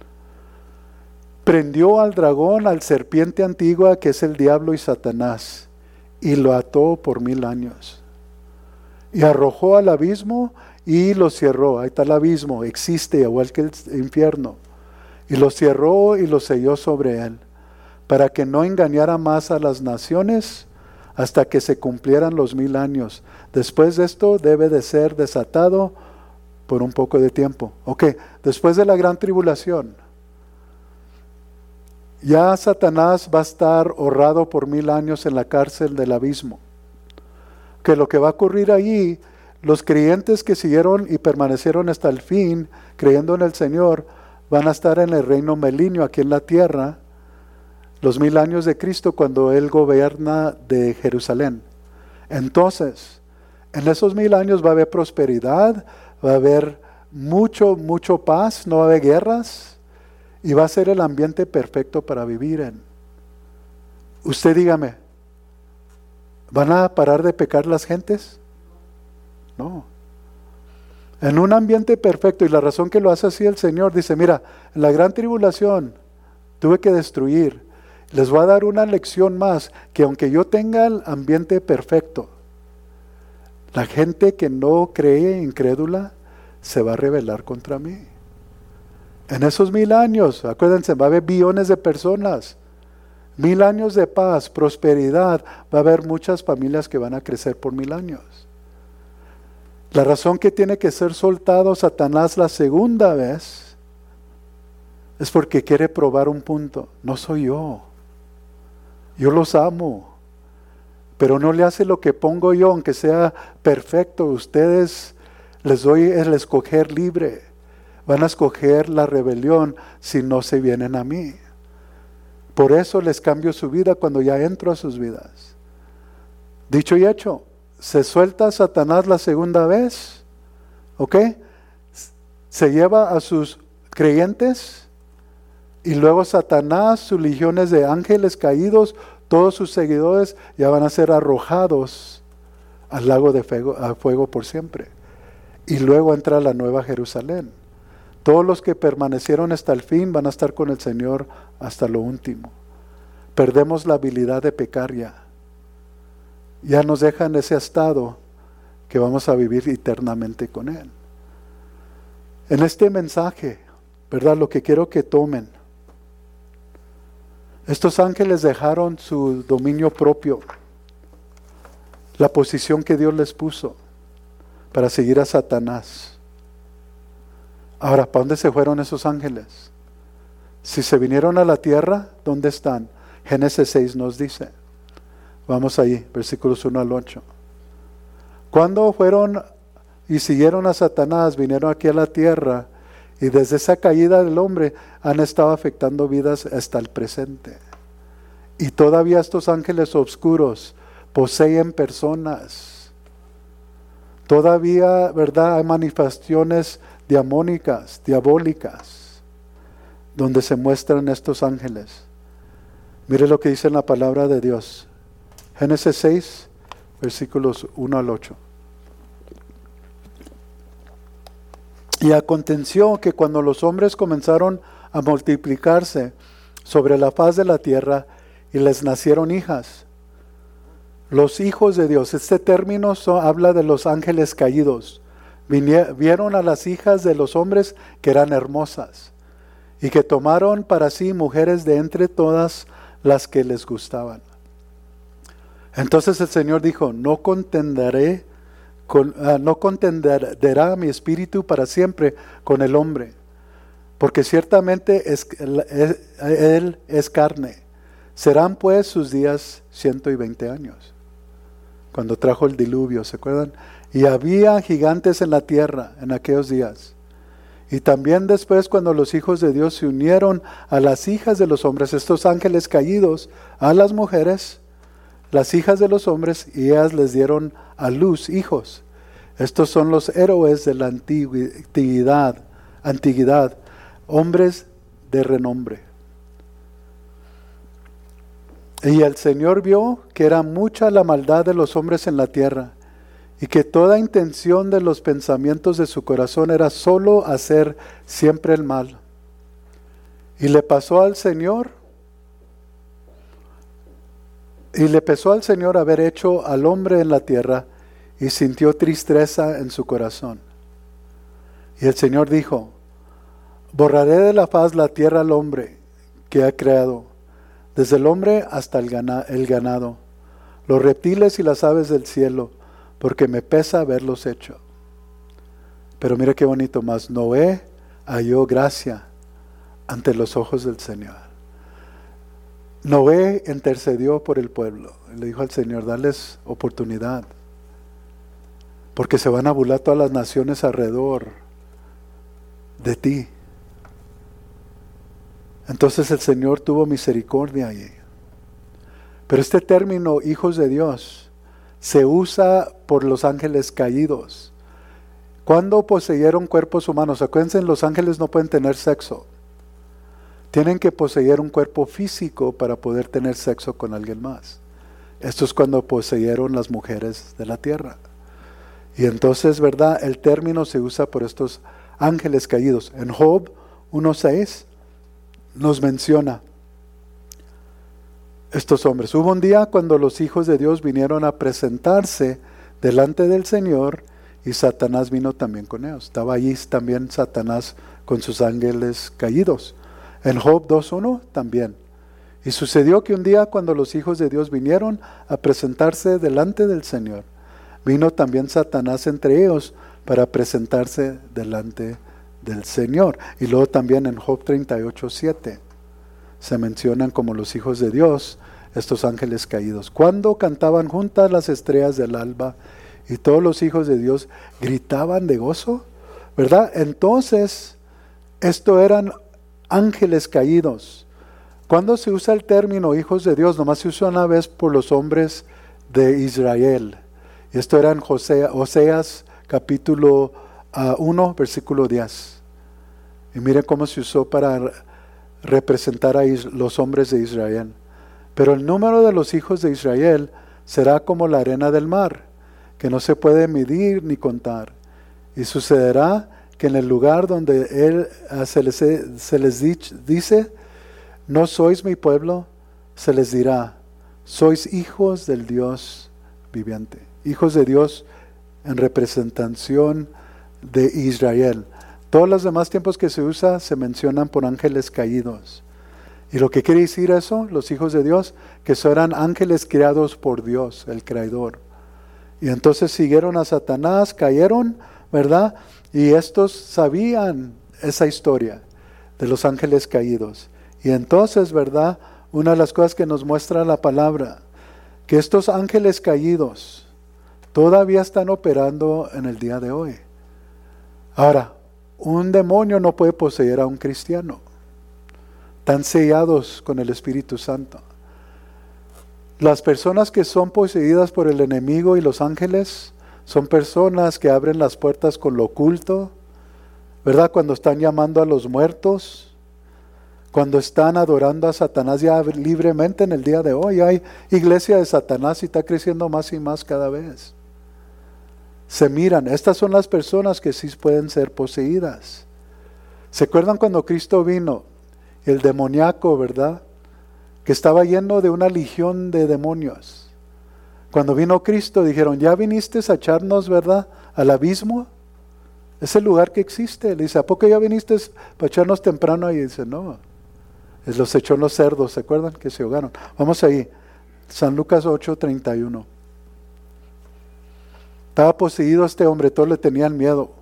Prendió al dragón, al serpiente antigua, que es el diablo y Satanás, y lo ató por mil años. Y arrojó al abismo y lo cerró. Ahí está el abismo, existe igual que el infierno. Y lo cerró y lo selló sobre él, para que no engañara más a las naciones hasta que se cumplieran los mil años. Después de esto debe de ser desatado por un poco de tiempo. Ok, después de la gran tribulación, ya Satanás va a estar ahorrado por mil años en la cárcel del abismo. Que lo que va a ocurrir allí, los creyentes que siguieron y permanecieron hasta el fin, creyendo en el Señor, van a estar en el reino melinio aquí en la tierra, los mil años de Cristo cuando Él gobierna de Jerusalén. Entonces, en esos mil años va a haber prosperidad, va a haber mucho, mucho paz, no va a haber guerras, y va a ser el ambiente perfecto para vivir en. Usted dígame, ¿van a parar de pecar las gentes? No. En un ambiente perfecto, y la razón que lo hace así el Señor, dice, mira, en la gran tribulación tuve que destruir. Les voy a dar una lección más, que aunque yo tenga el ambiente perfecto, la gente que no cree, incrédula, se va a rebelar contra mí. En esos mil años, acuérdense, va a haber billones de personas, mil años de paz, prosperidad, va a haber muchas familias que van a crecer por mil años. La razón que tiene que ser soltado Satanás la segunda vez es porque quiere probar un punto. No soy yo. Yo los amo, pero no le hace lo que pongo yo, aunque sea perfecto. Ustedes les doy el escoger libre. Van a escoger la rebelión si no se vienen a mí. Por eso les cambio su vida cuando ya entro a sus vidas. Dicho y hecho, se suelta Satanás la segunda vez, ¿ok? Se lleva a sus creyentes y luego Satanás, sus legiones de ángeles caídos, todos sus seguidores ya van a ser arrojados al lago de fuego, a fuego por siempre. Y luego entra la nueva Jerusalén. Todos los que permanecieron hasta el fin van a estar con el Señor hasta lo último. Perdemos la habilidad de pecar ya. Ya nos deja en ese estado que vamos a vivir eternamente con Él. En este mensaje, ¿verdad? Lo que quiero que tomen. Estos ángeles dejaron su dominio propio, la posición que Dios les puso para seguir a Satanás. Ahora, ¿para dónde se fueron esos ángeles? Si se vinieron a la tierra, ¿dónde están? Génesis seis nos dice. Vamos ahí, versículos uno al ocho. ¿Cuándo fueron y siguieron a Satanás, vinieron aquí a la tierra, y desde esa caída del hombre han estado afectando vidas hasta el presente. Y todavía estos ángeles oscuros poseen personas. Todavía, ¿verdad?, hay manifestaciones diamónicas, diabólicas, donde se muestran estos ángeles. Mire lo que dice en la palabra de Dios. Génesis seis, versículos uno al ocho. Y aconteció que cuando los hombres comenzaron a multiplicarse sobre la faz de la tierra, y les nacieron hijas, los hijos de Dios, este término so, habla de los ángeles caídos, Vinieron, vieron a las hijas de los hombres que eran hermosas, y que tomaron para sí mujeres de entre todas las que les gustaban. Entonces el Señor dijo, no contenderé, con, uh, no contenderá mi espíritu para siempre con el hombre, porque ciertamente es, él, él es carne. Serán pues sus días ciento y veinte años. Cuando trajo el diluvio, ¿se acuerdan? Y había gigantes en la tierra en aquellos días. Y también después, cuando los hijos de Dios se unieron a las hijas de los hombres, estos ángeles caídos, a las mujeres, las hijas de los hombres, y ellas les dieron a luz hijos. Estos son los héroes de la antigüedad, antigüedad, hombres de renombre. Y el Señor vio que era mucha la maldad de los hombres en la tierra, y que toda intención de los pensamientos de su corazón era solo hacer siempre el mal. Y le pasó al Señor, y le pesó al Señor haber hecho al hombre en la tierra, y sintió tristeza en su corazón. Y el Señor dijo, borraré de la faz la tierra al hombre que ha creado, desde el hombre hasta el ganado, los reptiles y las aves del cielo, porque me pesa haberlos hecho. Pero mire qué bonito, más Noé halló gracia ante los ojos del Señor. Noé intercedió por el pueblo. Le dijo al Señor, dales oportunidad, porque se van a burlar todas las naciones alrededor de ti. Entonces el Señor tuvo misericordia allí. Pero este término, hijos de Dios, se usa por los ángeles caídos. Cuando poseyeron cuerpos humanos, acuérdense, los ángeles no pueden tener sexo. Tienen que poseer un cuerpo físico para poder tener sexo con alguien más. Esto es cuando poseyeron las mujeres de la tierra. Y entonces, ¿verdad?, el término se usa por estos ángeles caídos. En Job uno seis nos menciona estos hombres. Hubo un día cuando los hijos de Dios vinieron a presentarse delante del Señor, y Satanás vino también con ellos. Estaba allí también Satanás con sus ángeles caídos. En Job dos uno también. Y sucedió que un día cuando los hijos de Dios vinieron a presentarse delante del Señor, vino también Satanás entre ellos para presentarse delante del Señor. Y luego también en Job treinta y ocho siete se mencionan como los hijos de Dios, estos ángeles caídos. Cuando cantaban juntas las estrellas del alba, y todos los hijos de Dios gritaban de gozo, ¿verdad? Entonces, esto eran ángeles caídos. Cuando se usa el término hijos de Dios, nomás se usa una vez por los hombres de Israel. Y esto era en José, Oseas capítulo uh, uno, versículo diez. Y miren cómo se usó para representar a is- los hombres de Israel. Pero el número de los hijos de Israel será como la arena del mar, que no se puede medir ni contar. Y sucederá que en el lugar donde él uh, se les, se les dich, dice, no sois mi pueblo, se les dirá, sois hijos del Dios viviente. Hijos de Dios en representación de Israel. Todos los demás tiempos que se usa se mencionan por ángeles caídos. Y lo que quiere decir eso, los hijos de Dios, que son eran ángeles creados por Dios, el Creador. Y entonces siguieron a Satanás, cayeron, ¿verdad? Y estos sabían esa historia de los ángeles caídos. Y entonces, ¿verdad?, una de las cosas que nos muestra la palabra, que estos ángeles caídos todavía están operando en el día de hoy. Ahora, un demonio no puede poseer a un cristiano. Están sellados con el Espíritu Santo. Las personas que son poseídas por el enemigo y los ángeles son personas que abren las puertas con lo oculto, ¿verdad? Cuando están llamando a los muertos, cuando están adorando a Satanás ya libremente en el día de hoy. Hay iglesia de Satanás y está creciendo más y más cada vez. Se miran, estas son las personas que sí pueden ser poseídas. ¿Se acuerdan cuando Cristo vino? El demoníaco, ¿verdad? Que estaba lleno de una legión de demonios. Cuando vino Cristo dijeron, ¿ya viniste a echarnos, verdad, al abismo? Es el lugar que existe. Le dice, ¿a poco ya viniste para echarnos temprano? Y dice, no, los echó en los cerdos, ¿se acuerdan? Que se ahogaron. Vamos ahí, San Lucas ocho, treinta y uno. Estaba poseído este hombre, todos le tenían miedo.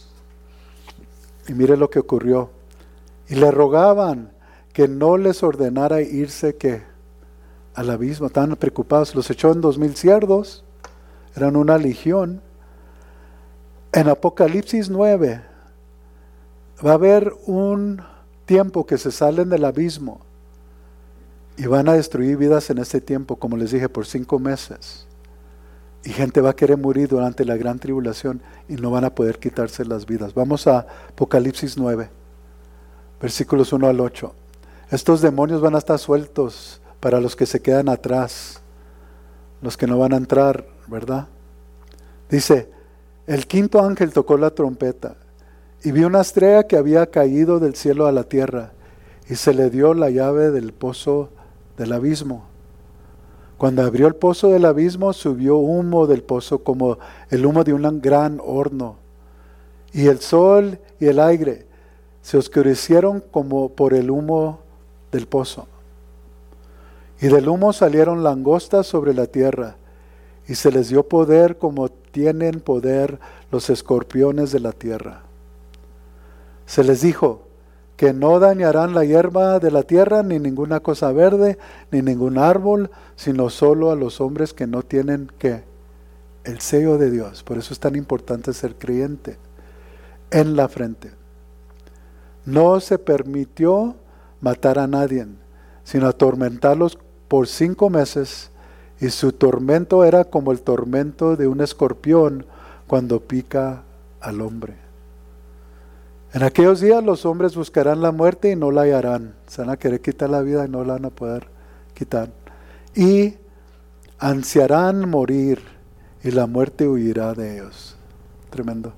Y mire lo que ocurrió. Y le rogaban que no les ordenara irse que al abismo. Estaban preocupados. Los echó en dos mil cerdos. Eran una legión. En Apocalipsis nueve va a haber un tiempo que se salen del abismo y van a destruir vidas en este tiempo, como les dije, por cinco meses. Y gente va a querer morir durante la gran tribulación y no van a poder quitarse las vidas. Vamos a Apocalipsis nueve, versículos uno al ocho. Estos demonios van a estar sueltos para los que se quedan atrás, los que no van a entrar, ¿verdad? Dice, el quinto ángel tocó la trompeta y vi una estrella que había caído del cielo a la tierra y se le dio la llave del pozo del abismo. Cuando abrió el pozo del abismo, subió humo del pozo como el humo de un gran horno. Y el sol y el aire se oscurecieron como por el humo del pozo. Y del humo salieron langostas sobre la tierra, y se les dio poder como tienen poder los escorpiones de la tierra. Se les dijo que no dañarán la hierba de la tierra, ni ninguna cosa verde, ni ningún árbol, sino solo a los hombres que no tienen, ¿qué? El sello de Dios. Por eso es tan importante ser creyente en la frente. No se permitió matar a nadie, sino atormentarlos por cinco meses, y su tormento era como el tormento de un escorpión cuando pica al hombre. En aquellos días los hombres buscarán la muerte y no la hallarán. Se van a querer quitar la vida y no la van a poder quitar. Y ansiarán morir y la muerte huirá de ellos. Tremendo.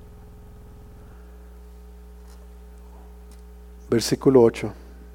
Versículo ocho.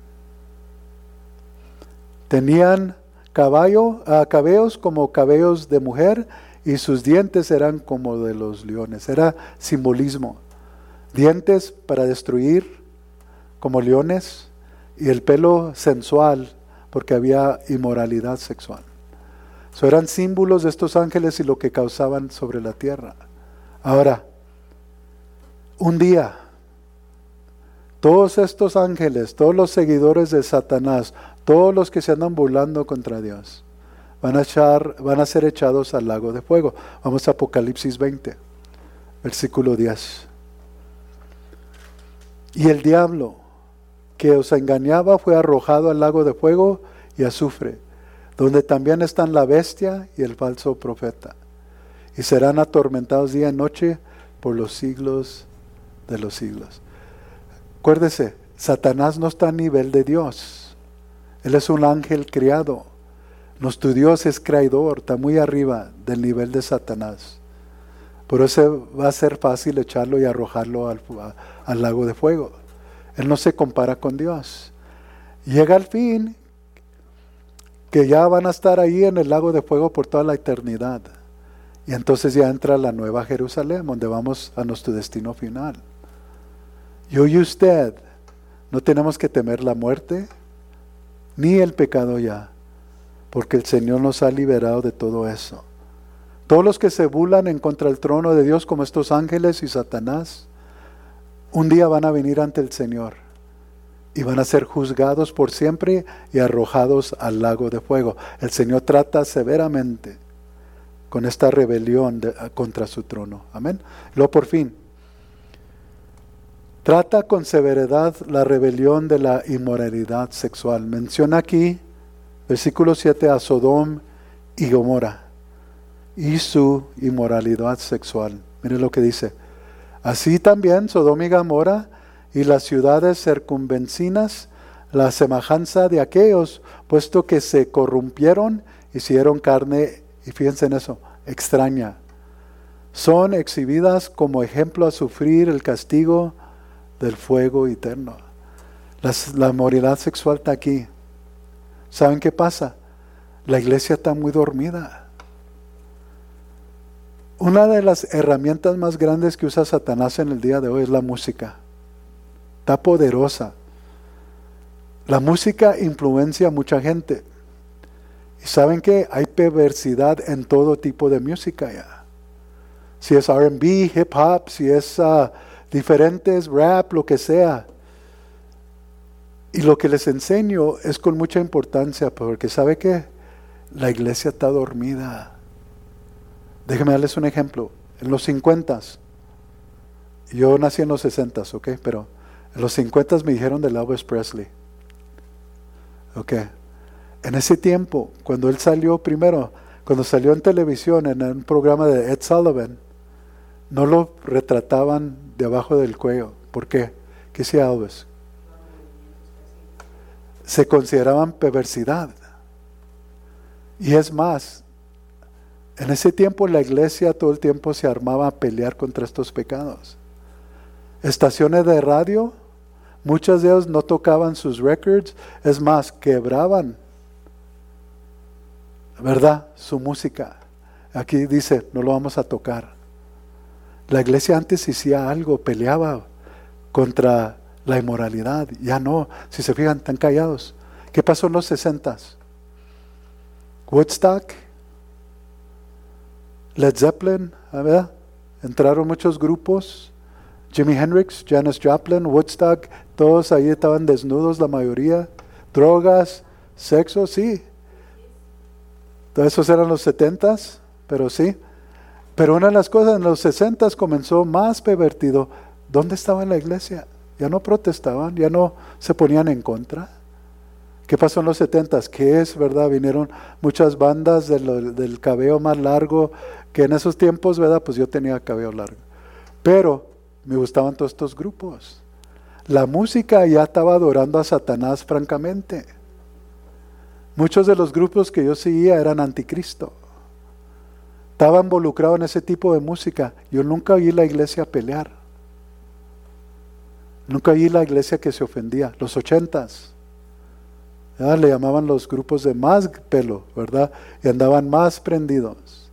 Tenían caballo, uh, cabellos como cabellos de mujer y sus dientes eran como de los leones. Era simbolismo. Dientes para destruir como leones y el pelo sensual porque había inmoralidad sexual. So, eran símbolos de estos ángeles y lo que causaban sobre la tierra. Ahora, un día, todos estos ángeles, todos los seguidores de Satanás, todos los que se andan burlando contra Dios, van a, echar, van a ser echados al lago de fuego. Vamos a Apocalipsis veinte, versículo diez. Y el diablo que os engañaba fue arrojado al lago de fuego y azufre, donde también están la bestia y el falso profeta, y serán atormentados día y noche por los siglos de los siglos. Acuérdese, Satanás no está a nivel de Dios. Él es un ángel criado. Nuestro Dios es creador, está muy arriba del nivel de Satanás. Por eso va a ser fácil echarlo y arrojarlo al, a, al lago de fuego. Él no se compara con Dios. Llega el fin, que ya van a estar ahí en el lago de fuego por toda la eternidad. Y entonces ya entra la nueva Jerusalén, donde vamos a nuestro destino final. Yo y usted no tenemos que temer la muerte, ni el pecado ya, porque el Señor nos ha liberado de todo eso. Todos los que se burlan en contra del trono de Dios, como estos ángeles y Satanás, un día van a venir ante el Señor y van a ser juzgados por siempre y arrojados al lago de fuego. El Señor trata severamente con esta rebelión de, contra su trono. Amén. Luego por fin, Trata con severidad la rebelión de la inmoralidad sexual. Menciona aquí, versículo siete, a Sodom y Gomorra y su inmoralidad sexual. Miren lo que dice. Así también Sodoma y Gomorra y las ciudades circunvecinas, la semejanza de aquellos, puesto que se corrompieron, hicieron carne, y fíjense en eso, extraña. Son exhibidas como ejemplo a sufrir el castigo del fuego eterno. Las, la moralidad sexual está aquí. ¿Saben qué pasa? La iglesia está muy dormida. Una de las herramientas más grandes que usa Satanás en el día de hoy es la música. Está poderosa. La música influencia a mucha gente. Y saben que hay perversidad en todo tipo de música ya. Si es R and B, hip hop, si es uh, diferentes, rap, lo que sea. Y lo que les enseño es con mucha importancia, porque ¿sabe qué? La iglesia está dormida. Déjenme darles un ejemplo. En los cincuentas, yo nací en los sesentas, ¿ok? Pero en los cincuentas me dijeron de Elvis Presley. ¿Ok? En ese tiempo, cuando él salió primero, cuando salió en televisión, en un programa de Ed Sullivan, no lo retrataban de abajo del cuello. ¿Por qué? ¿Qué hacía Elvis? Se consideraban perversidad. Y es más, en ese tiempo la iglesia todo el tiempo se armaba a pelear contra estos pecados. Estaciones de radio, muchas de ellas no tocaban sus records, es más, quebraban, ¿verdad? Su música. Aquí dice, no lo vamos a tocar. La iglesia antes hacía algo, peleaba contra la inmoralidad. Ya no, si se fijan, están callados. ¿Qué pasó en los sesentas? Woodstock, Led Zeppelin, ¿verdad? Entraron muchos grupos. Jimi Hendrix, Janis Joplin, Woodstock, todos ahí estaban desnudos, la mayoría. Drogas, sexo, sí. Todos esos eran los setentas, pero sí. Pero una de las cosas en los sesentas comenzó más pervertido. ¿Dónde estaba la iglesia? Ya no protestaban, ya no se ponían en contra. ¿Qué pasó en los setentas? ¿Qué es, verdad? Vinieron muchas bandas del, del cabello más largo, que en esos tiempos, ¿verdad? Pues yo tenía cabello largo. Pero me gustaban todos estos grupos. La música ya estaba adorando a Satanás, francamente. Muchos de los grupos que yo seguía eran anticristo. Estaba involucrado en ese tipo de música. Yo nunca vi la iglesia pelear. Nunca vi la iglesia que se ofendía. Los ochentas. ¿verdad? Le llamaban los grupos de más pelo, ¿verdad? Y andaban más prendidos.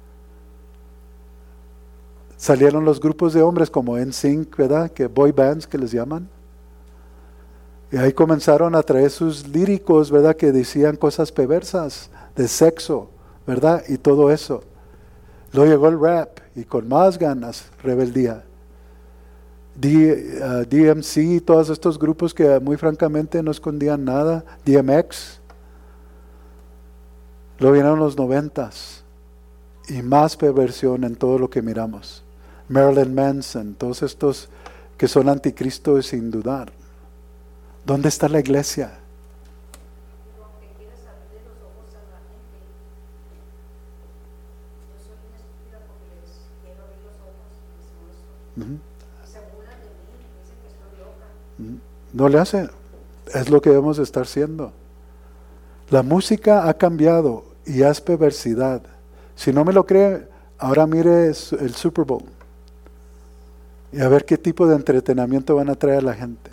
Salieron los grupos de hombres como N Sync, ¿verdad? Que boy bands que les llaman. Y ahí comenzaron a traer sus líricos, ¿verdad? Que decían cosas perversas, de sexo, ¿verdad? Y todo eso. Luego llegó el rap y con más ganas, rebeldía. D, uh, D M C, todos estos grupos que muy francamente no escondían nada. D M X. Luego vinieron los noventas. Y más perversión en todo lo que miramos. Marilyn Manson, todos estos que son anticristo sin dudar. ¿Dónde está la iglesia? Uh-huh. No le hace. Es lo que debemos estar haciendo. La música ha cambiado y ya es perversidad. Si no me lo cree, ahora mire el Super Bowl y a ver qué tipo de entretenimiento van a traer a la gente.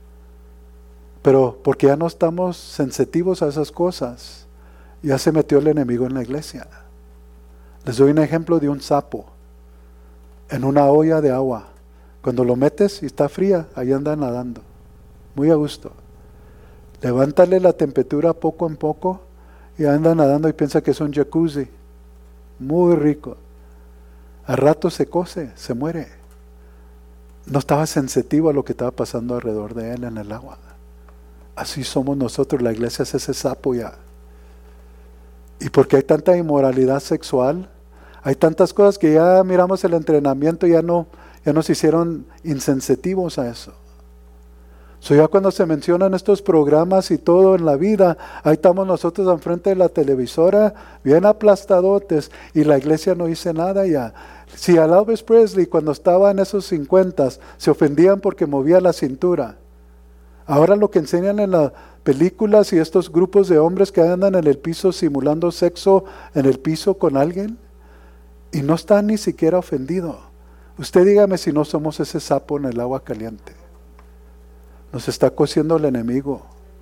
Pero porque ya no estamos sensitivos a esas cosas, ya se metió el enemigo en la iglesia. Les doy un ejemplo de un sapo en una olla de agua. Cuando lo metes y está fría, ahí anda nadando, muy a gusto. Levántale la temperatura poco a poco y anda nadando y piensa que es un jacuzzi, muy rico. Al rato se cose, se muere. No estaba sensitivo a lo que estaba pasando alrededor de él en el agua. Así somos nosotros, la iglesia es ese sapo ya. Y porque hay tanta inmoralidad sexual, hay tantas cosas que ya miramos el entrenamiento, ya no, ya nos hicieron insensitivos a eso. So ya cuando se mencionan estos programas y todo en la vida, ahí estamos nosotros enfrente de la televisora, bien aplastadotes, y la iglesia no dice nada ya. Si a Elvis Presley cuando estaba en esos cincuentas se ofendían porque movía la cintura, ahora lo que enseñan en las películas y estos grupos de hombres que andan en el piso simulando sexo en el piso con alguien, y no están ni siquiera ofendidos. Usted dígame si no somos ese sapo en el agua caliente. Nos está cociendo el enemigo.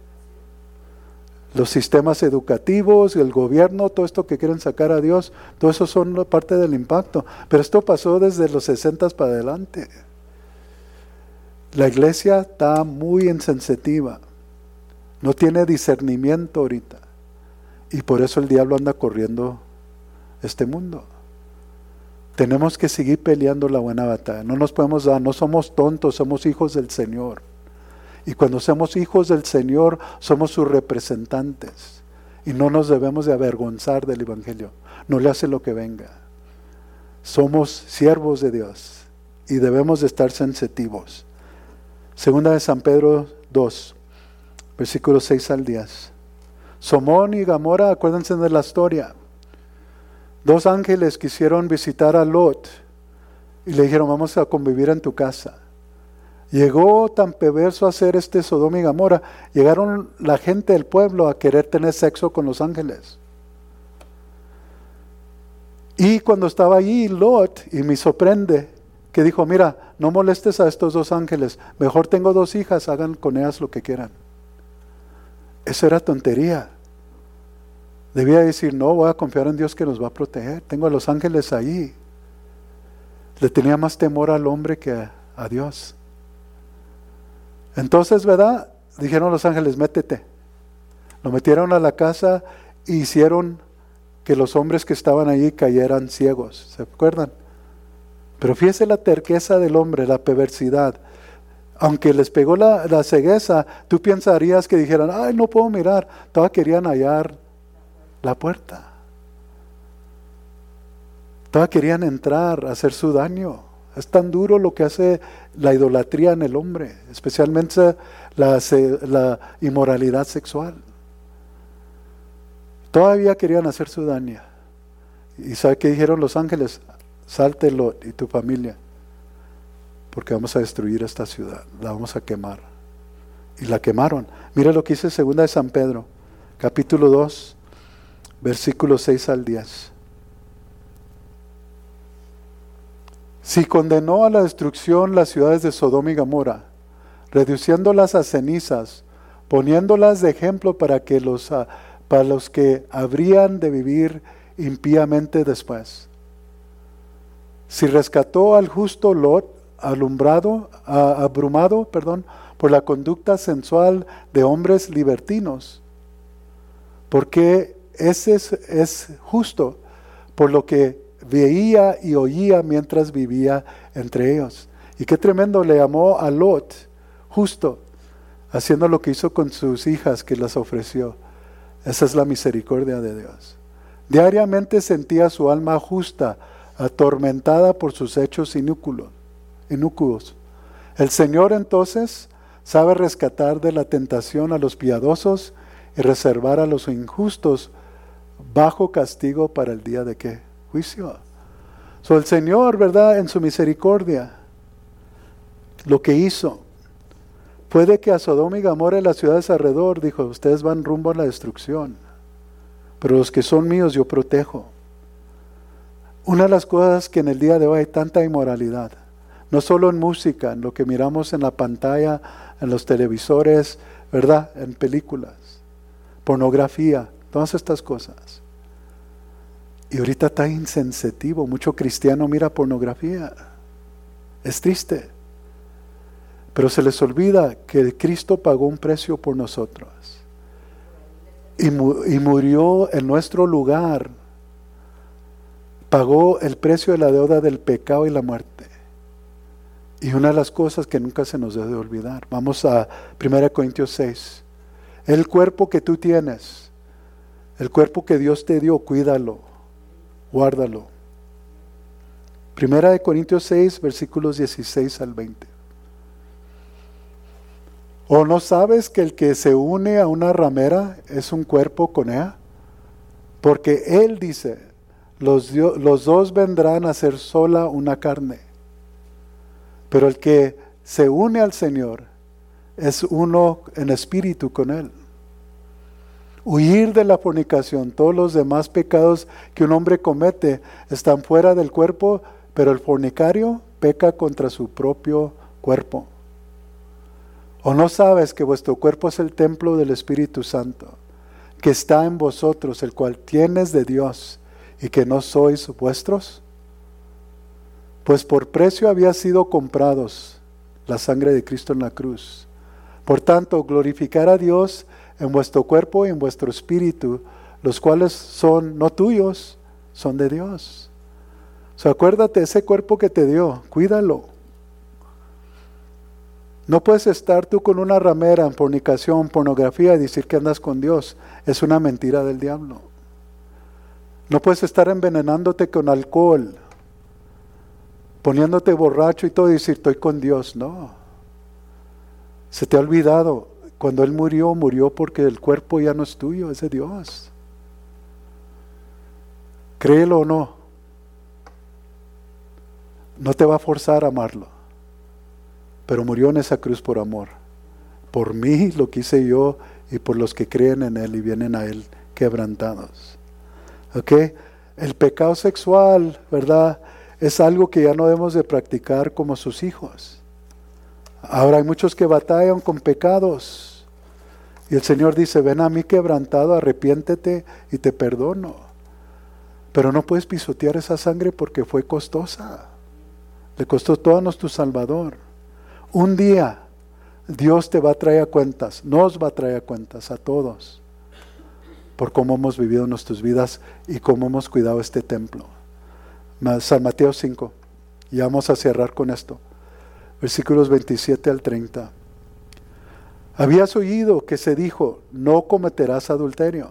Los sistemas educativos, el gobierno, todo esto que quieren sacar a Dios, todo eso son parte del impacto. Pero esto pasó desde los sesentas para adelante. La iglesia está muy insensitiva. No tiene discernimiento ahorita. Y por eso el diablo anda corriendo este mundo. Tenemos que seguir peleando la buena batalla. No nos podemos dar, no somos tontos, somos hijos del Señor. Y cuando somos hijos del Señor, somos sus representantes. Y no nos debemos de avergonzar del Evangelio. No le hace lo que venga. Somos siervos de Dios. Y debemos de estar sensitivos. Segunda de San Pedro dos, versículos seis al diez. Somón y Gamora, acuérdense de la historia. Dos ángeles quisieron visitar a Lot. Y le dijeron, vamos a convivir en tu casa. Llegó tan perverso a ser este Sodoma y Gomorra, llegaron la gente del pueblo a querer tener sexo con los ángeles. Y cuando estaba allí Lot, y me sorprende, que dijo, mira, no molestes a estos dos ángeles, mejor tengo dos hijas, hagan con ellas lo que quieran. Eso era tontería. Debía decir, no, voy a confiar en Dios que nos va a proteger, tengo a los ángeles ahí. Le tenía más temor al hombre que a, a Dios. Entonces, ¿verdad? Dijeron los ángeles, métete. Lo metieron a la casa e hicieron que los hombres que estaban allí cayeran ciegos. ¿Se acuerdan? Pero fíjese la terqueza del hombre, la perversidad. Aunque les pegó la, la cegueza, tú pensarías que dijeran, ay, no puedo mirar. Todavía querían hallar la puerta. Todavía querían entrar, hacer su daño. Es tan duro lo que hace la idolatría en el hombre, especialmente la, la inmoralidad sexual. Todavía querían hacer su daño. ¿Y sabe qué dijeron los ángeles? Salte Lot y tu familia, porque vamos a destruir esta ciudad, la vamos a quemar. Y la quemaron. Mira lo que dice segunda de San Pedro, capítulo dos, versículos seis al diez. Si condenó a la destrucción las ciudades de Sodoma y Gomorra, reduciéndolas a cenizas, poniéndolas de ejemplo para, que los, para los que habrían de vivir impíamente después. Si rescató al justo Lot, alumbrado, a, abrumado, perdón, por la conducta sensual de hombres libertinos, porque ese es, es justo por lo que veía y oía mientras vivía entre ellos. Y qué tremendo, le llamó a Lot justo, haciendo lo que hizo con sus hijas que las ofreció. Esa es la misericordia de Dios. Diariamente sentía su alma justa, atormentada por sus hechos inicuos. El Señor entonces sabe rescatar de la tentación a los piadosos y reservar a los injustos bajo castigo para el día de ¿qué? Juicio. So, el Señor, ¿verdad? En su misericordia, lo que hizo, puede que a Sodoma y Gomorra y las ciudades alrededor, dijo, ustedes van rumbo a la destrucción, pero los que son míos yo protejo. Una de las cosas que en el día de hoy hay tanta inmoralidad, no solo en música, en lo que miramos en la pantalla, en los televisores, ¿verdad? En películas, pornografía, todas estas cosas. Y ahorita está insensitivo, mucho cristiano mira pornografía. Es triste. Pero se les olvida que Cristo pagó un precio por nosotros. Y, mu- y murió en nuestro lugar. Pagó el precio de la deuda del pecado y la muerte. Y una de las cosas que nunca se nos debe olvidar. Vamos a primera Corintios seis. El cuerpo que tú tienes, el cuerpo que Dios te dio, cuídalo. Guárdalo. Primera de Corintios seis, versículos dieciséis al veinte. ¿O no sabes que el que se une a una ramera es un cuerpo con ella? Porque él dice, los, los dos vendrán a ser sola una carne. Pero el que se une al Señor es uno en espíritu con Él. Huir de la fornicación. Todos los demás pecados que un hombre comete están fuera del cuerpo, pero el fornicario peca contra su propio cuerpo. ¿O no sabes que vuestro cuerpo es el templo del Espíritu Santo, que está en vosotros, el cual tienes de Dios, y que no sois vuestros? Pues por precio había sido comprados la sangre de Cristo en la cruz. Por tanto, glorificar a Dios en vuestro cuerpo y en vuestro espíritu, los cuales son no tuyos, son de Dios. O sea, acuérdate, ese cuerpo que te dio, cuídalo. No puedes estar tú con una ramera en fornicación, pornografía y decir que andas con Dios. Es una mentira del diablo. No puedes estar envenenándote con alcohol, poniéndote borracho y todo y decir estoy con Dios. No. Se te ha olvidado. Cuando Él murió, murió porque el cuerpo ya no es tuyo, es de Dios. Créelo o no. No te va a forzar a amarlo. Pero murió en esa cruz por amor. Por mí lo que hice yo y por los que creen en Él y vienen a Él quebrantados. ¿Ok? El pecado sexual, ¿verdad? Es algo que ya no debemos de practicar como sus hijos. Ahora hay muchos que batallan con pecados. Y el Señor dice, ven a mí quebrantado, arrepiéntete y te perdono. Pero no puedes pisotear esa sangre porque fue costosa. Le costó todo a nuestro Salvador. Un día Dios te va a traer a cuentas, nos va a traer a cuentas a todos por cómo hemos vivido nuestras vidas y cómo hemos cuidado este templo. San Mateo cinco, y vamos a cerrar con esto, versículos veintisiete al treinta. Habías oído que se dijo, no cometerás adulterio.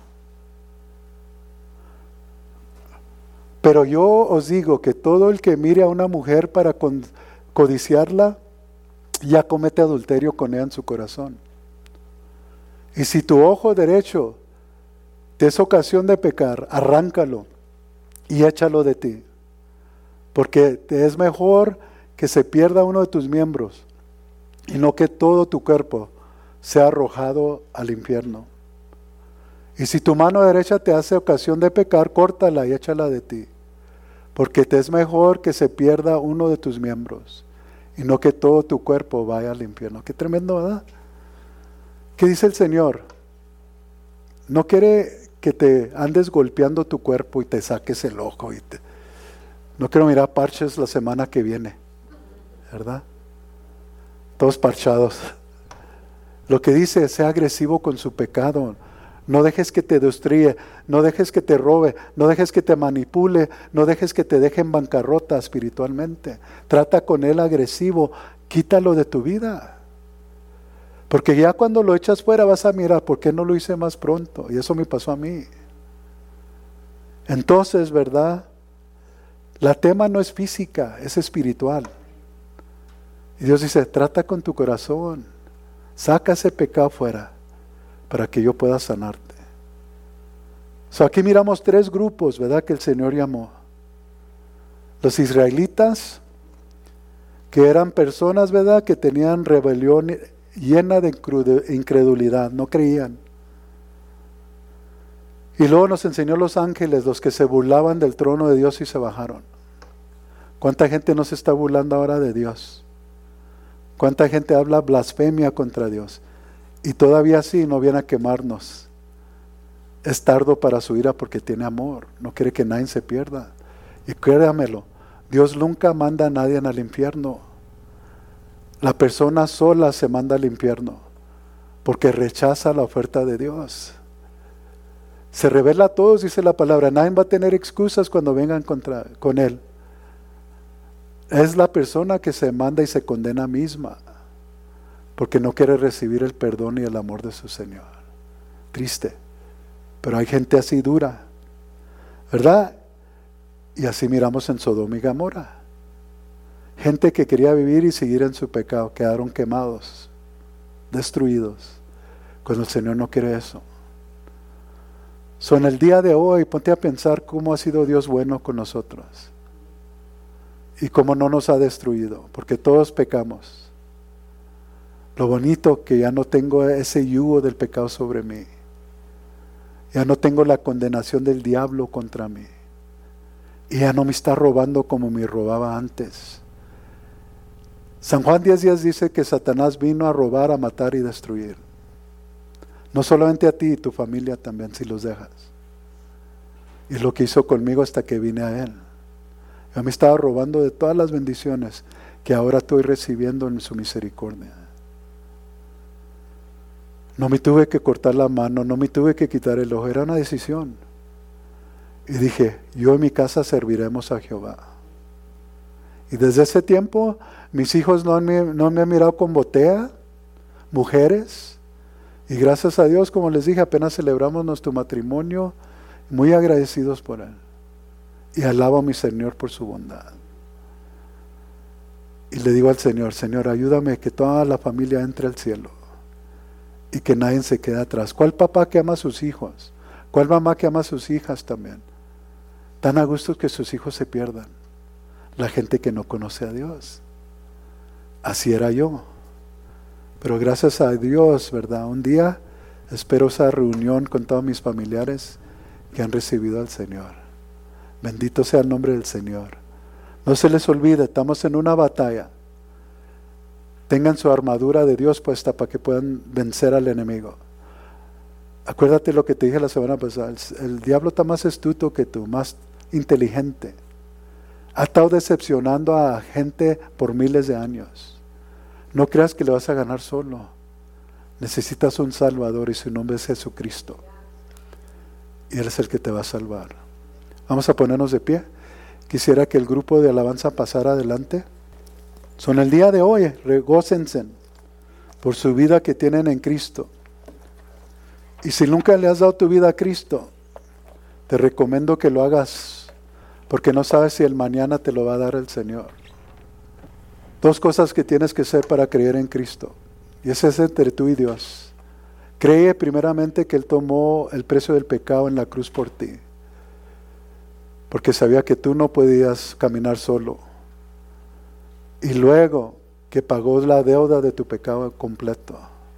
Pero yo os digo que todo el que mire a una mujer para codiciarla, ya comete adulterio con ella en su corazón. Y si tu ojo derecho te es ocasión de pecar, arráncalo y échalo de ti. Porque te es mejor que se pierda uno de tus miembros y no que todo tu cuerpo sea arrojado al infierno. Y si tu mano derecha te hace ocasión de pecar, córtala y échala de ti. Porque te es mejor que se pierda uno de tus miembros y no que todo tu cuerpo vaya al infierno. Qué tremendo, ¿verdad? ¿Qué dice el Señor? No quiere que te andes golpeando tu cuerpo y te saques el ojo. Y te... No quiero mirar parches la semana que viene, ¿verdad? Todos parchados. Lo que dice, sea agresivo con su pecado. No dejes que te destruye, no dejes que te robe, no dejes que te manipule, no dejes que te deje en bancarrota espiritualmente. Trata con él agresivo, quítalo de tu vida. Porque ya cuando lo echas fuera vas a mirar, ¿por qué no lo hice más pronto? Y eso me pasó a mí. Entonces, ¿verdad? La tema no es física, es espiritual. Y Dios dice, trata con tu corazón, saca ese pecado fuera, para que yo pueda sanarte. So, aquí miramos tres grupos, ¿verdad? Que el Señor llamó. Los israelitas, que eran personas, ¿verdad? Que tenían rebelión llena de incredulidad, no creían. Y luego nos enseñó los ángeles, los que se burlaban del trono de Dios y se bajaron. ¿Cuánta gente no se está burlando ahora de Dios? ¿Cuánta gente habla blasfemia contra Dios? Y todavía así no viene a quemarnos. Es tardo para su ira porque tiene amor. No quiere que nadie se pierda. Y créamelo, Dios nunca manda a nadie al infierno. La persona sola se manda al infierno porque rechaza la oferta de Dios. Se revela a todos, dice la palabra. Nadie va a tener excusas cuando vengan contra, con Él. Es la persona que se manda y se condena misma, porque no quiere recibir el perdón y el amor de su Señor. Triste, pero hay gente así dura, ¿verdad? Y así miramos en Sodoma y Gomorra. Gente que quería vivir y seguir en su pecado, quedaron quemados, destruidos, cuando el Señor no quiere eso. So, en el día de hoy, ponte a pensar cómo ha sido Dios bueno con nosotros y cómo no nos ha destruido, porque todos pecamos. Lo bonito que ya no tengo ese yugo del pecado sobre mí, ya no tengo la condenación del diablo contra mí, y ya no me está robando como me robaba antes. San Juan diez días dice que Satanás vino a robar, a matar y destruir. No solamente a ti y tu familia también, si los dejas. Y lo que hizo conmigo hasta que vine a Él. Yo me estaba robando de todas las bendiciones que ahora estoy recibiendo en su misericordia. No me tuve que cortar la mano, no me tuve que quitar el ojo, era una decisión. Y dije, yo y mi casa serviremos a Jehová. Y desde ese tiempo, mis hijos no me, no me han mirado con botea, mujeres. Y gracias a Dios, como les dije, apenas celebramos nuestro matrimonio, muy agradecidos por Él. Y alabo a mi Señor por su bondad. Y le digo al Señor, Señor, ayúdame que toda la familia entre al cielo. Y que nadie se quede atrás. ¿Cuál papá que ama a sus hijos? ¿Cuál mamá que ama a sus hijas también? Tan a gusto que sus hijos se pierdan. La gente que no conoce a Dios. Así era yo. Pero gracias a Dios, ¿verdad? Un día espero esa reunión con todos mis familiares que han recibido al Señor. Bendito sea el nombre del Señor. No se les olvide, estamos en una batalla. Tengan su armadura de Dios puesta para que puedan vencer al enemigo. Acuérdate lo que te dije la semana pasada. El, el diablo está más astuto que tú, más inteligente. Ha estado decepcionando a gente por miles de años. No creas que le vas a ganar solo. Necesitas un Salvador y su nombre es Jesucristo. Y Él es el que te va a salvar. Vamos a ponernos de pie. Quisiera que el grupo de alabanza pasara adelante. Son el día de hoy, regócense por su vida que tienen en Cristo. Y si nunca le has dado tu vida a Cristo, te recomiendo que lo hagas, porque no sabes si el mañana te lo va a dar el Señor. Dos cosas que tienes que hacer para creer en Cristo, y ese es entre tú y Dios. Cree primeramente que Él tomó el precio del pecado en la cruz por ti, porque sabía que tú no podías caminar solo. Y luego que pagó la deuda de tu pecado completo.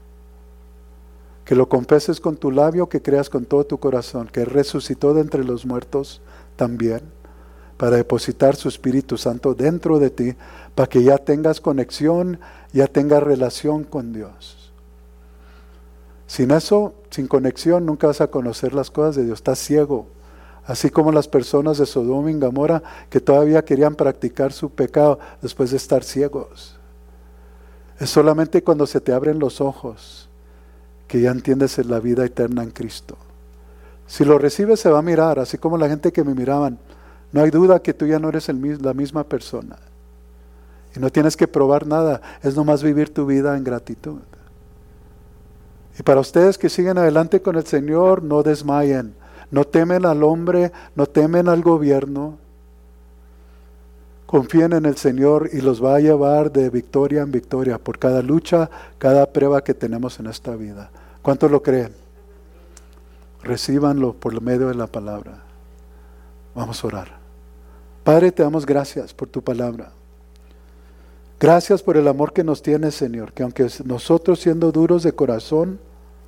Que lo confeses con tu labio, que creas con todo tu corazón, que resucitó de entre los muertos también, para depositar su Espíritu Santo dentro de ti, para que ya tengas conexión, ya tengas relación con Dios. Sin eso, sin conexión, nunca vas a conocer las cosas de Dios. Estás ciego. Así como las personas de Sodoma y Gomorra que todavía querían practicar su pecado después de estar ciegos. Es solamente cuando se te abren los ojos que ya entiendes la vida eterna en Cristo. Si lo recibes se va a mirar, así como la gente que me miraban. No hay duda que tú ya no eres el, la misma persona. Y no tienes que probar nada, es nomás vivir tu vida en gratitud. Y para ustedes que siguen adelante con el Señor, no desmayen. No temen al hombre, no temen al gobierno. Confíen en el Señor y los va a llevar de victoria en victoria por cada lucha, cada prueba que tenemos en esta vida. ¿Cuántos lo creen? Recíbanlo por medio de la palabra. Vamos a orar. Padre, te damos gracias por tu palabra. Gracias por el amor que nos tienes, Señor, que aunque nosotros siendo duros de corazón,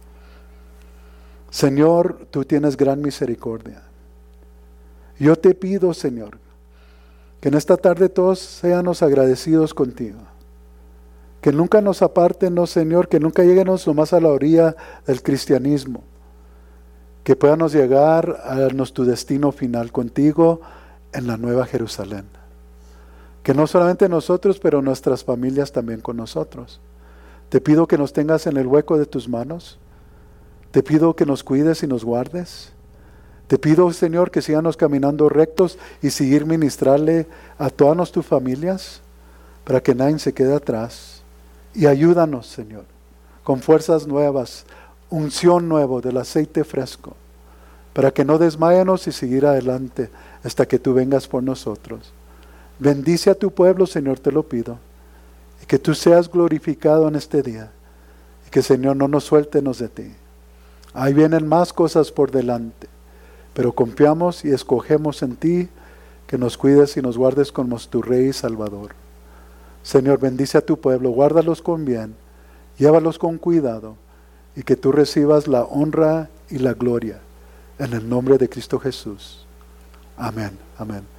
Señor, tú tienes gran misericordia. Yo te pido, Señor, que en esta tarde todos seamos agradecidos contigo. Que nunca nos aparten, no, Señor, que nunca lleguemos nomás a la orilla del cristianismo. Que podamos llegar a nuestro destino final contigo en la Nueva Jerusalén. Que no solamente nosotros, pero nuestras familias también con nosotros. Te pido que nos tengas en el hueco de tus manos. Te pido que nos cuides y nos guardes. Te pido, Señor, que sigamos caminando rectos y seguir ministrarle a todas nuestras familias para que nadie se quede atrás. Y ayúdanos, Señor, con fuerzas nuevas, unción nuevo del aceite fresco, para que no desmayemos y seguir adelante hasta que tú vengas por nosotros. Bendice a tu pueblo, Señor, te lo pido. Y que tú seas glorificado en este día. Y que, Señor, no nos suéltenos de ti. Ahí vienen más cosas por delante. Pero confiamos y escogemos en ti, que nos cuides y nos guardes como tu Rey y Salvador. Señor, bendice a tu pueblo, guárdalos con bien, llévalos con cuidado, y que tú recibas la honra y la gloria, en el nombre de Cristo Jesús. Amén, amén.